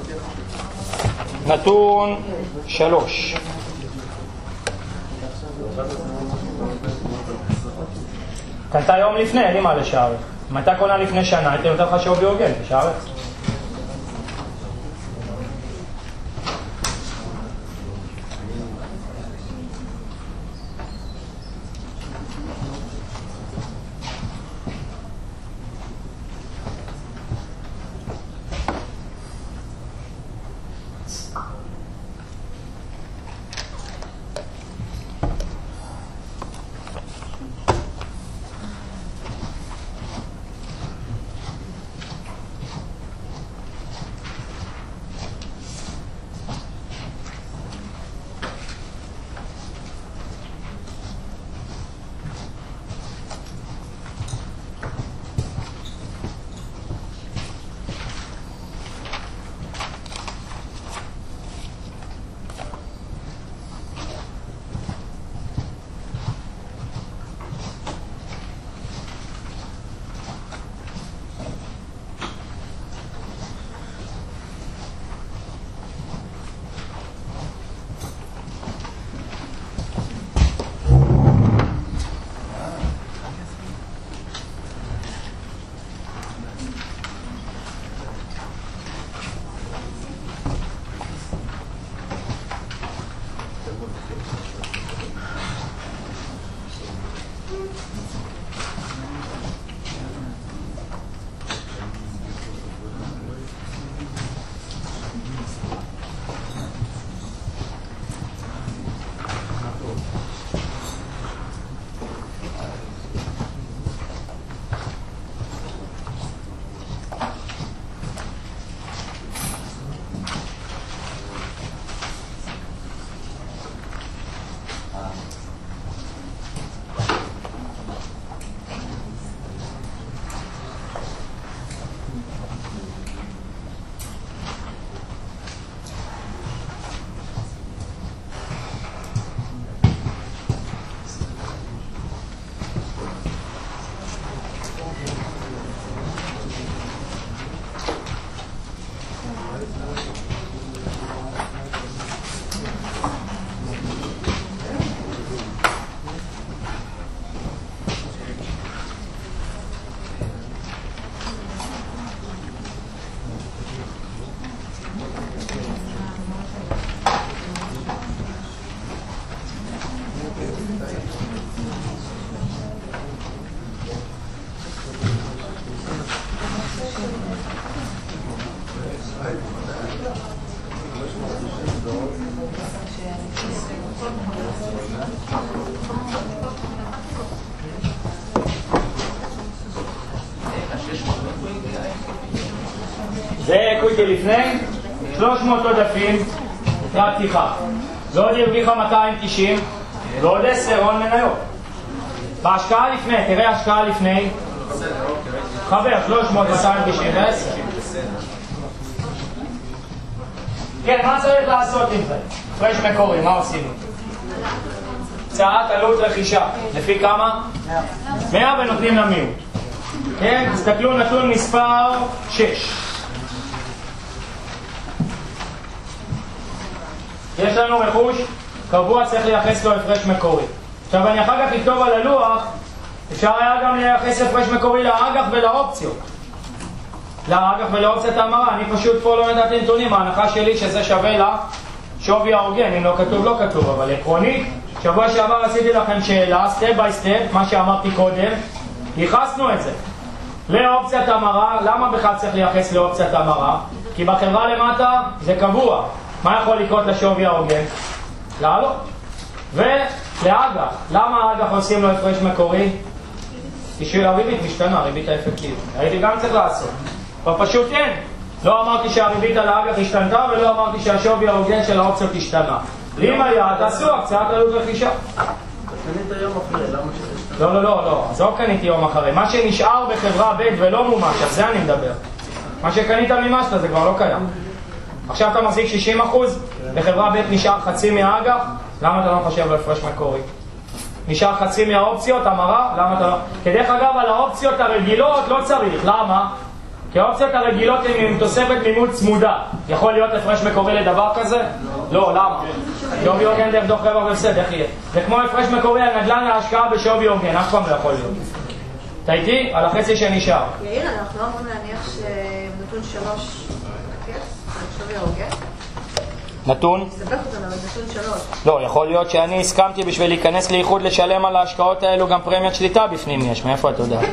נתון 3. קנתה יום לפני, אין לי מה לשערך. אם הייתה קונה לפני שנה, הייתי יותר לך שווי הוגן, תשערך. זה אקוויטי לפני 300 עודפים תקרת פתיחה, ועוד הרוויחה 290 ועוד 10 הון מניות. בהשקעה לפני, תראה השקעה לפני חבר 300 290 ו10. כן, מה צריך לעשות עם זה? הפרש מקורי, מה עושים? הצעת עלות רכישה, לפי כמה? 100 ונותנים למיעוט. כן, תסתכלו נתון מספר 6. יש לנו רכוש קבוע, צריך לייחס לו הפרש מקורי. עכשיו אני אחר כך אכתוב על הלוח, אפשר היה גם לייחס הפרש מקורי לאג"ח ולאופציות. לאג"ח ולאופציית ההמרה, אני פשוט פה לא נתתי נתונים, ההנחה שלי שזה שווה לה שווי ההוגן, אם לא כתוב לא כתוב, אבל עקרונית, שבוע שעבר עשיתי לכם שאלה, סטפ ביי סטפ, מה שאמרתי קודם, ייחסנו את זה. לאופציית המרה, למה בכלל צריך לייחס לאופציית המרה? כי בחברה למטה זה קבוע. מה יכול לקרות לשווי ההוגן? לעלות. ולאג"ח, למה האג"ח עושים לו הפרש מקורי? בשביל הריבית משתנה, הריבית האפקטיבית. הייתי גם צריך לעשות. אבל פשוט אין. לא אמרתי שהריבית על האג"ח השתנתה ולא אמרתי שהשווי ההוגן של האופציות השתנה. אם היה, תעשו הקצאת עלות רכישה. קנית יום אחרי, למה שזה השתנה? לא, זו קניתי יום אחרי. מה שנשאר בחברה ב' ולא מומש, על זה אני מדבר. מה שקנית מימשת זה כבר לא קיים. עכשיו אתה מחזיק 60%, בחברה ב' נשאר חצי מהאג"ח, למה אתה לא חושב על הפרש מקורי? נשאר חצי מהאופציות, המרה, למה אתה לא... כדרך אגב, על האופציות הרגילות לא צריך, למה? כי האופציות הרגילות הן עם תוספת מימון צמודה. יכול להיות הפרש מקורי לדבר כזה? לא, למה? שווי הוגן דרך דוח רווח והפסד, איך יהיה? זה כמו הפרש מקורי הנדל"ן להשקעה בשווי הוגן, אף פעם לא יכול להיות. אתה איתי? על החצי שנשאר. יאיר, אנחנו לא אמורים להניח שנתון 3 שווי ההוגן? נתון? מסתבך אותנו, אבל נתון 3. לא, יכול להיות שאני הסכמתי בשביל להיכנס לאיחוד לשלם על ההשקעות האלו גם פרמיית שליטה בפנים יש, מאיפה אתה יודע?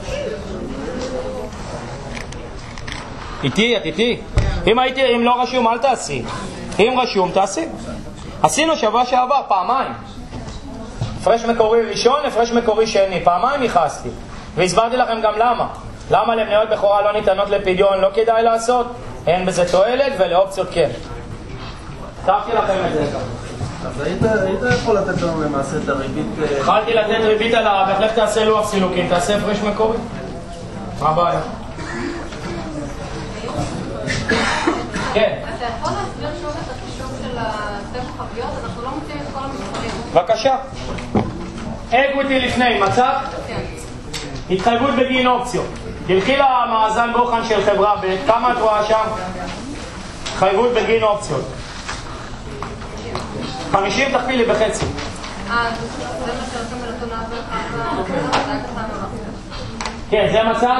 איתי, את איתי. אם לא רשום אל תעשי, אם רשום תעשי. עשינו שבוע שעבר פעמיים, הפרש מקורי ראשון, הפרש מקורי שני, פעמיים ייחסתי והסברתי לכם גם למה למניות בכורה לא ניתנות לפדיון לא כדאי לעשות, אין בזה תועלת ולאופציות כן. כתבתי לכם את זה. אז היית יכול לתת לנו למעשה את הריבית... התחלתי לתת ריבית על האג"ח, לך תעשה לוח סילוקין, תעשה הפרש מקורי. מה הבעיה? כן. אתה יכול להסביר שוב את החישוב של הספר חביות? אנחנו לא מוצאים את כל המספרים. בבקשה. אקוויטי לפני, מצאת? כן. התחייבות בגין אופציות. תלכי למאזן בוחן של חברה ב', כמה את רואה שם? התחייבות בגין אופציות. 50 תכפילי בחצי. זה מה שעושים בנתון כן, זה מצאת?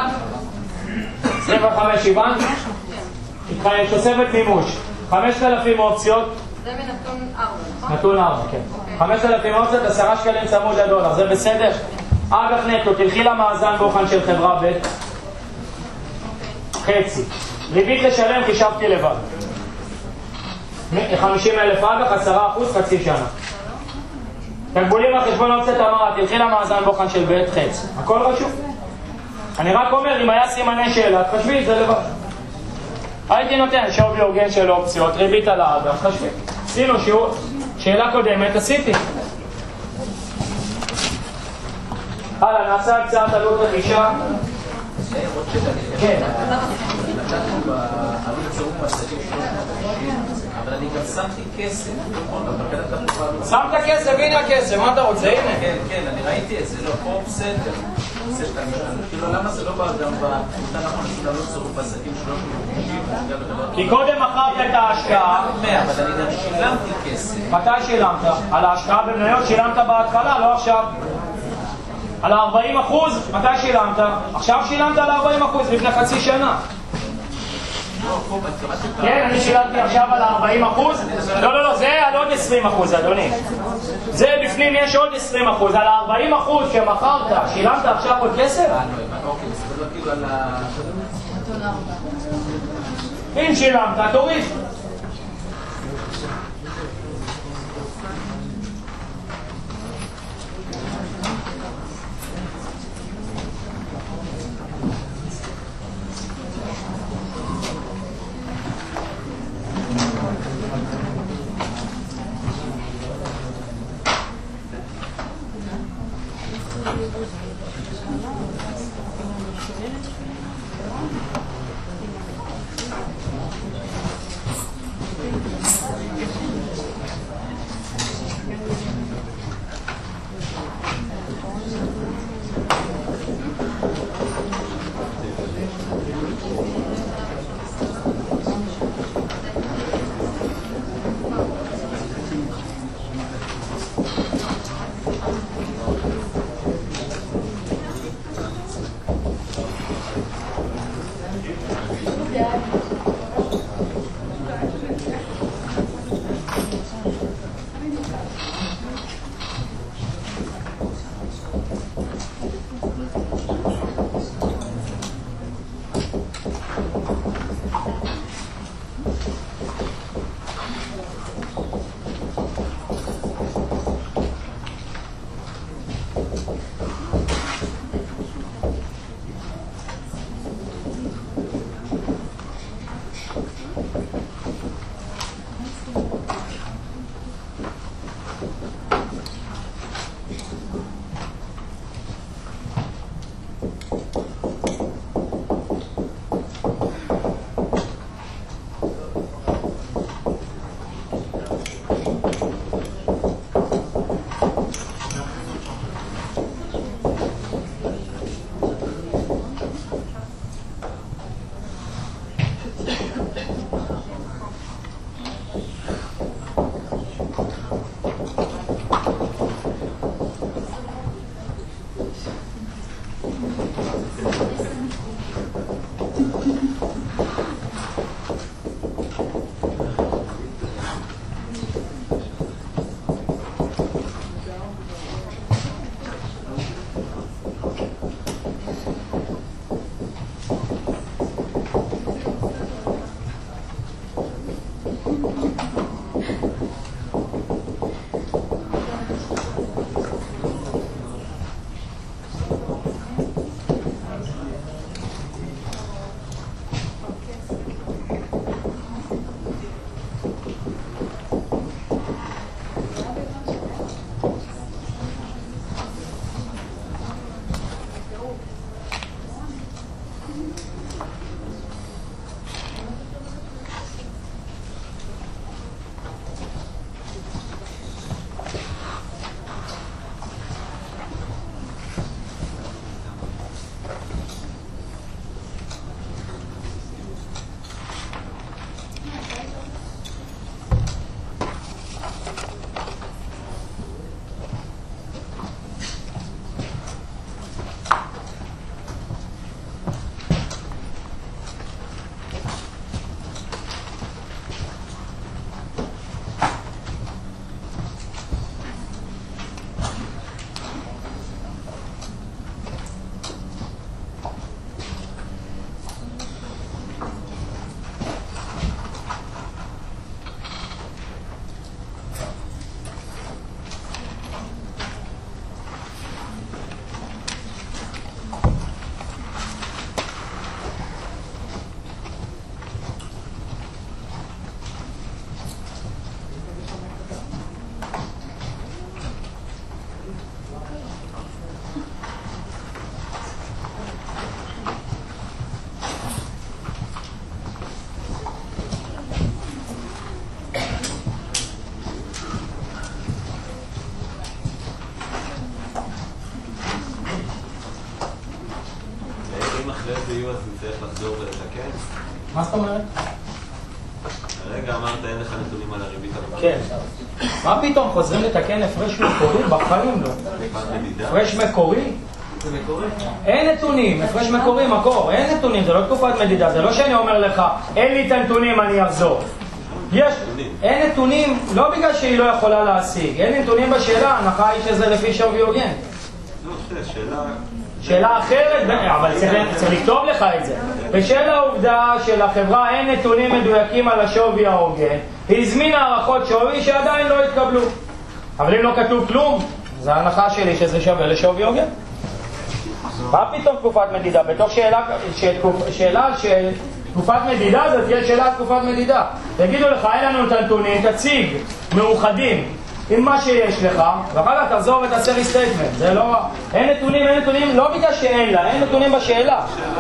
25 הבנת? תוספת מימוש. 5,000 אופציות. זה מנתון 4, נכון? נתון 4, כן. 5,000 אופציות, 10 שקלים צמוד לדולר, זה בסדר? אג"ח נטו, תלכי למאזן בוחן של חברה ב', חצי. ריבית לשלם, חישבתי לבד. 50,000 אג"ח, 10%, חצי שנה. תקבולים על חשבון אופציית המרה, תלכי למאזן בוחן של ב', חצי. הכל רשום. אני רק אומר, אם היה סימני שאלה, תחשבי את זה לבד. הייתי נותן שווי הוגן של אופציות, ריבית על האג"ח, חשבי. עשינו שיעור, שאלה קודמת, עשיתי. הלאה, נעשה הקצאת עלות רכישה. כן. נתנו בעלות צירוף מסכים 360, אבל אני גם שמתי כסף. שמת כסף, הנה הכסף, מה אתה רוצה? הנה. כן, אני ראיתי את זה, לא, פה בסדר. כאילו, למה זה לא בא גם באותה אנחנו נשים לעלות צירוף מסכים 360? כי קודם מכרת את ההשקעה. 100, אבל אני גם שילמתי כסף. מתי שילמת? על ההשקעה במניות שילמת בהתחלה, לא עכשיו. על ה-40%, מתי שילמת? עכשיו שילמת על ה-40% לפני חצי שנה. כן, אני שילמתי עכשיו על ה-40%. לא, זה על עוד 20%, אדוני. זה בפנים יש עוד 20%. על ה-40% שמכרת, שילמת עכשיו עוד כסף? אוקיי, זה לא כאילו על ה... אם שילמת, תוריד. יהיו אז נצטרך לחזור ולתקן? מה זאת אומרת? הרגע אמרת אין לך נתונים על הריבית המקורית. כן. מה פתאום חוזרים לתקן הפרש מקורי? בחיים לא. הפרש מקורי? זה מקורי? אין נתונים, הפרש מקורי, מקור, אין נתונים, זה לא תקופת מדידה, זה לא שאני אומר לך, אין לי את הנתונים, אני אחזור. יש, אין נתונים, לא בגלל שהיא לא יכולה להשיג, אין נתונים בשאלה, ההנחה היא שזה לפי שווי הוגן. לא, שאלה אחרת, אבל צריך לכתוב לך את זה. בשל העובדה שלחברה אין נתונים מדויקים על השווי ההוגן, היא הזמינה הערכות שווי שעדיין לא התקבלו. אבל אם לא כתוב כלום, זה ההנחה שלי שזה שווה לשווי הוגן. מה פתאום תקופת מדידה? בתוך שאלה של תקופת מדידה, זאת תהיה שאלה על תקופת מדידה. תגידו לך, אין לנו את הנתונים, תציג מאוחדים עם מה שיש לך, ואחר כך תחזור ותעשה ריסטייטמנט. זה לא... אין נתונים, לא בגלל שאין לה, אין נתונים בשאלה.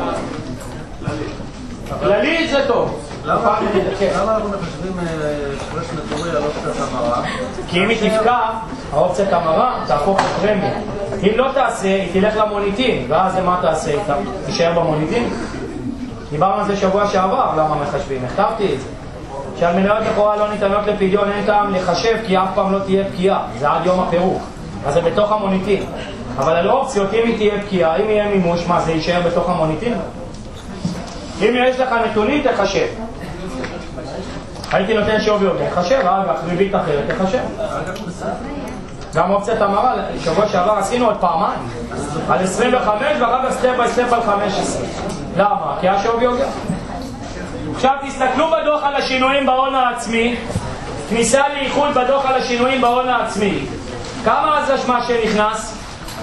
כללית זה טוב. למה אנחנו מחשבים הפרש מקורי על אופציית המרה? כי אם היא תפקע, האופציית המרה תהפוך לפרמיה. אם לא תעשה, היא תלך למוניטין, ואז מה תעשה איתה? תישאר במוניטין? דיברנו על זה שבוע שעבר, למה מחשבים? הכתבתי את זה. שעל מניות לכאורה לא ניתנות לפדיון, אין טעם לחשב, כי אף פעם לא תהיה פקיעה. זה עד יום הפירוק. אז זה בתוך המוניטין. אבל על אופציות, אם היא תהיה פקיעה, אם יהיה מימוש, מה, זה יישאר בתוך המוניטין? אם יש לך נתונים, תחשב. הייתי נותן שווי הוגן, תחשב, אגב, ריבית אחרת, תחשב. גם אופציית המרה, שבוע שעבר עשינו עוד פעמיים. על 25 ואחר כך סטפ ביי סטפ על 15. למה? כי היה שווי הוגן. עכשיו תסתכלו בדוח על השינויים בהון העצמי. כניסה לאיחוד בדוח על השינויים בהון העצמי. כמה אז השמה שנכנס?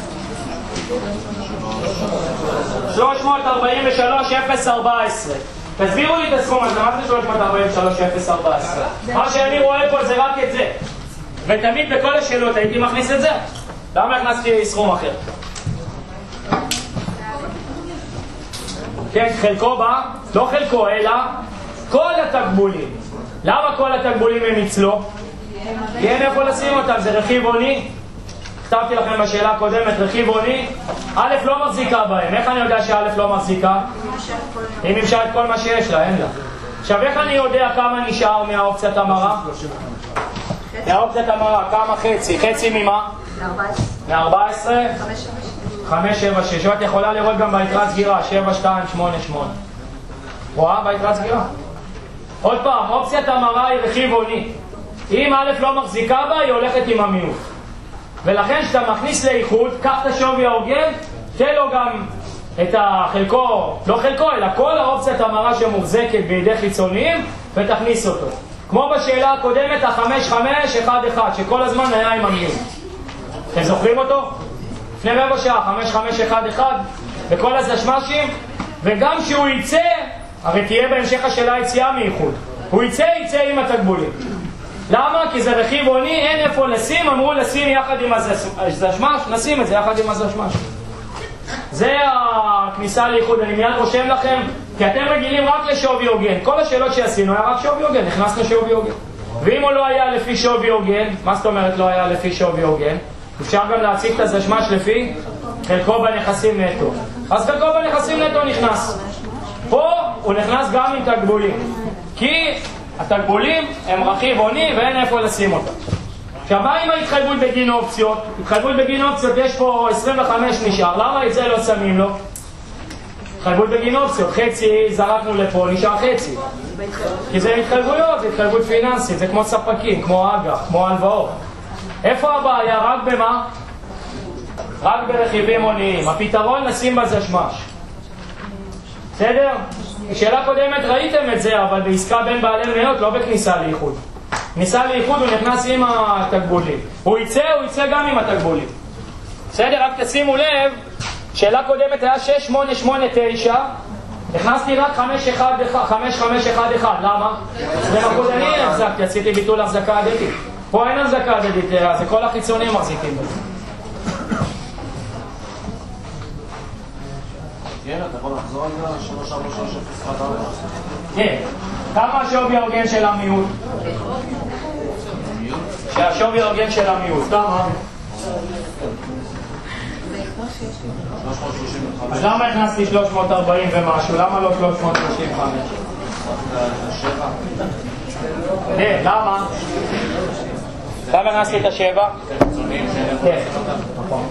343,014. תסבירו לי את הסכום הזה, מה זה 343,014? מה שאני רואה פה זה רק את זה. ותמיד בכל השאלות הייתי מכניס את זה. למה הכנסתי סכום אחר? כן, חלקו בא, לא חלקו, אלא כל התגבולים. למה כל התגבולים הם אצלו? כי אין איפה לשים אותם, זה רכיב הוני. כתבתי לכם בשאלה הקודמת, רכיב הוני, א' לא מחזיקה בהם. איך אני יודע שא' לא מחזיקה? היא נמשכה את כל מה שיש לה, אין לה. עכשיו איך אני יודע כמה נשאר מהאופציית המרה? מהאופציית המרה, כמה חצי? חצי ממה? מ-14? 576. ואת יכולה לראות גם ביתרת סגירה, 7288. רואה ביתרת סגירה? עוד פעם, אופציית המרה היא רכיב הוני. אם א' לא מחזיקה בה, היא הולכת עם המיעוט. ולכן כשאתה מכניס לאיחוד, קח את השווי ההוגן, תן לו גם את החלקו, לא חלקו, אלא כל האופציית המרה שמוחזקת בידי חיצוניים, ותכניס אותו. כמו בשאלה הקודמת, ה-5511, שכל הזמן היה עם המיעוט. אתם זוכרים אותו? לפני רבע שעה, 5511, וכל הזשמשים, וגם שהוא יצא, הרי תהיה בהמשך השאלה יציאה מאיחוד. הוא יצא עם התגבולים. למה? כי זה רכיב הוני, אין איפה לשים, אמרו לשים יחד עם הזשמש, נשים את זה יחד עם הזשמש. זה הכניסה לאיחוד, אני מיד רושם לכם, כי אתם רגילים רק לשווי הוגן. כל השאלות שעשינו היה רק שווי הוגן, נכנסנו שווי הוגן. ואם הוא לא היה לפי שווי הוגן, מה זאת אומרת לא היה לפי שווי הוגן? אפשר גם להציג את הזשמש לפי חלקו בנכסים נטו. אז חלקו בנכסים נטו נכנס. פה הוא נכנס גם עם תגבולים. כי התגבולים הם רכיב הוני ואין איפה לשים אותם. עכשיו מה עם ההתחייבות בגין אופציות? התחייבות בגין אופציות יש פה 25 נשאר, למה את זה לא שמים לו? התחייבות בגין אופציות, חצי זרקנו לפה, נשאר חצי. כי זה התחייבויות, זה התחייבות פיננסית, זה כמו ספקים, כמו אג"ח, כמו הלוואות. איפה הבעיה? רק במה? רק ברכיבים הוניים. הפתרון נשים בזשמש. בסדר? שאלה קודמת ראיתם את זה, אבל בעסקה בין בעלי מניות, לא בכניסה לאיחוד. כניסה לאיחוד הוא נכנס עם התגבולים. הוא יצא גם עם התגבולים. בסדר? רק תשימו לב, שאלה קודמת היה 6889, הכנסתי רק 5511. למה? זה מחוד אני החזקתי, עשיתי ביטול החזקה הדדית. פה אין החזקה הדדית, זה כל החיצונים מחזיקים בזה. כן, אתה יכול לחזור על זה? 343,014. כן. כמה השווי ההוגן של המיעוט? שהשווי ההוגן של המיעוט, כמה? 335. אז למה הכנסתי 340 ומשהו? למה לא 335? למה? למה הכנסתי את השבע? כן, נכון.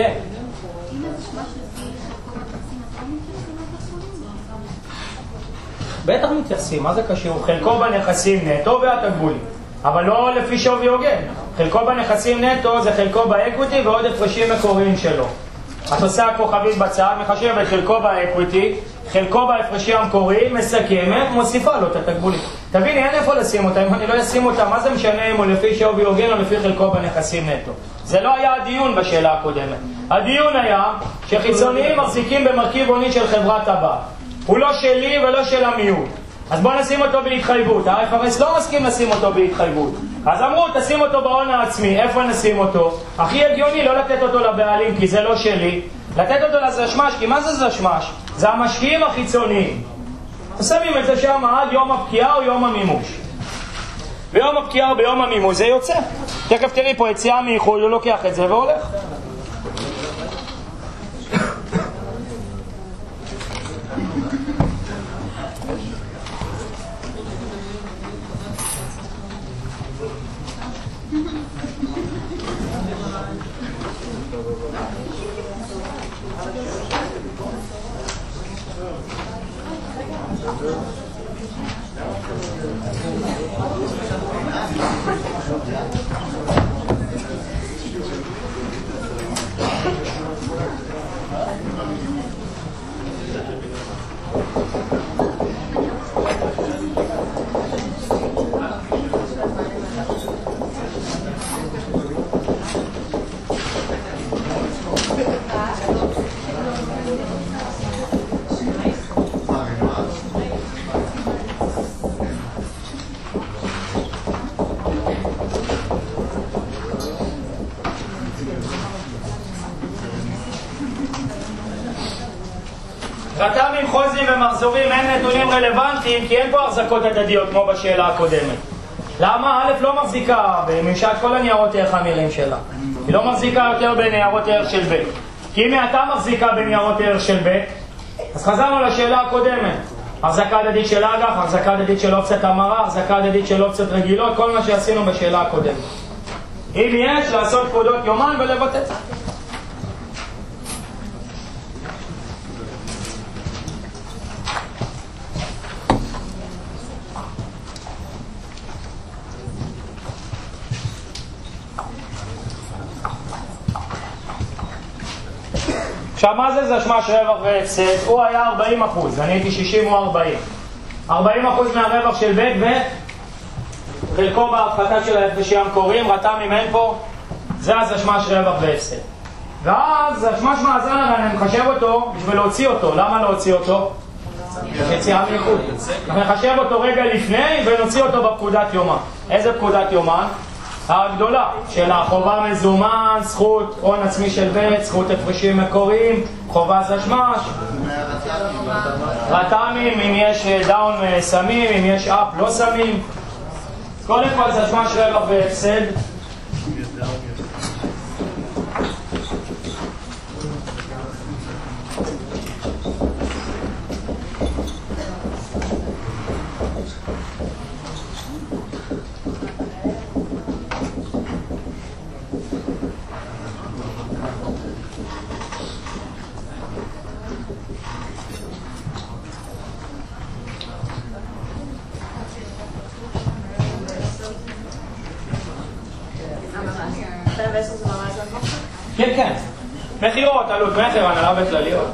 כן. בטח מתייחסים, מה זה קשור? חלקו בנכסים נטו והתגבולים, אבל לא לפי שווי הוגן. חלקו בנכסים נטו זה חלקו באקוויטי ועוד הפרשים מקוריים שלו. את עושה כוכבית בצד, מחשבת חלקו באקוויטי, חלקו בהפרשים המקוריים, מסכמת, מוסיפה לו את התגבולים. תביני, אין איפה לשים אותה, אם אני לא אשים אותה, מה זה משנה אם הוא לפי שווי הוגן או לפי חלקו בנכסים נטו? זה לא היה הדיון בשאלה הקודמת. הדיון היה שחיצוניים מחזיקים במרכיב הוני של חברת הבת. הוא לא שלי ולא של המיעוט. אז בוא נשים אותו בהתחייבות. ה-IFRS לא מסכים לשים אותו בהתחייבות. אז אמרו, תשים אותו בהון העצמי. איפה נשים אותו? הכי הגיוני לא לתת אותו לבעלים, כי זה לא שלי. לתת אותו לזשמש, כי מה זה זשמש? זה המשקיעים החיצוניים. שמים את זה שם עד יום הפקיעה או יום המימוש. ביום הפקיעה או ביום המימוש זה יוצא. תכף תראי פה יציאה מייחוד, הוא לוקח את זה והולך. רת"מים, חוזים ומחזורים אין נתונים רלוונטיים כי אין פה החזקות הדדיות כמו בשאלה הקודמת. למה? א' לא מחזיקה בממשק כל הניירות ערך המלאים שלה. היא לא מחזיקה יותר בניירות ערך של ב'. כי אם אתה מחזיקה בניירות ערך של ב', אז חזרנו לשאלה הקודמת. החזקה הדדית של אג"ח, החזקה הדדית של אופציות המרה, החזקה הדדית של אופציות רגילות, כל מה שעשינו בשאלה הקודמת. אם יש, לעשות פקודות יומן ולבטא. עכשיו מה זה זשמש רווח והפסד? הוא היה 40%, אני הייתי 60 או 40. 40% מהרווח של ב' וחלקו בהפחתה של ההפרשים המקוריים, רת"מים אין פה, זה הזשמש רווח והפסד. ואז זשמש מאזן אני מחשב אותו בשביל להוציא אותו. למה להוציא אותו? יציאה מייחוד. אנחנו נחשב אותו רגע לפני ונוציא אותו בפקודת יומן. איזה פקודת יומן? הגדולה של החובה מזומן, זכות הון עצמי של ב', זכות הפרשים מקוריים, חובה זשמש, רת"מים, אם יש דאון שמים, אם יש אפ לא שמים. קודם כל זשמש רווח והפסד. כן, כן. מחירות, עלות מחיר, הנהלה בכלליות.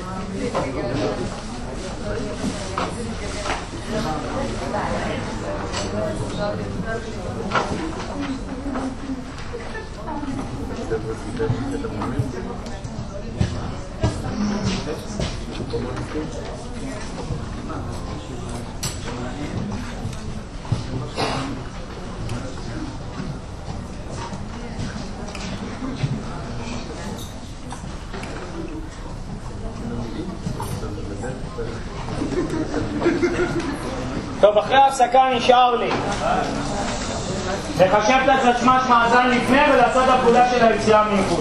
טוב, אחרי ההפסקה נשאר לי לחשב את הזשמש מאזן לפני ולעשות הפעולה של היציאה מייחוד.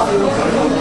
חבילות.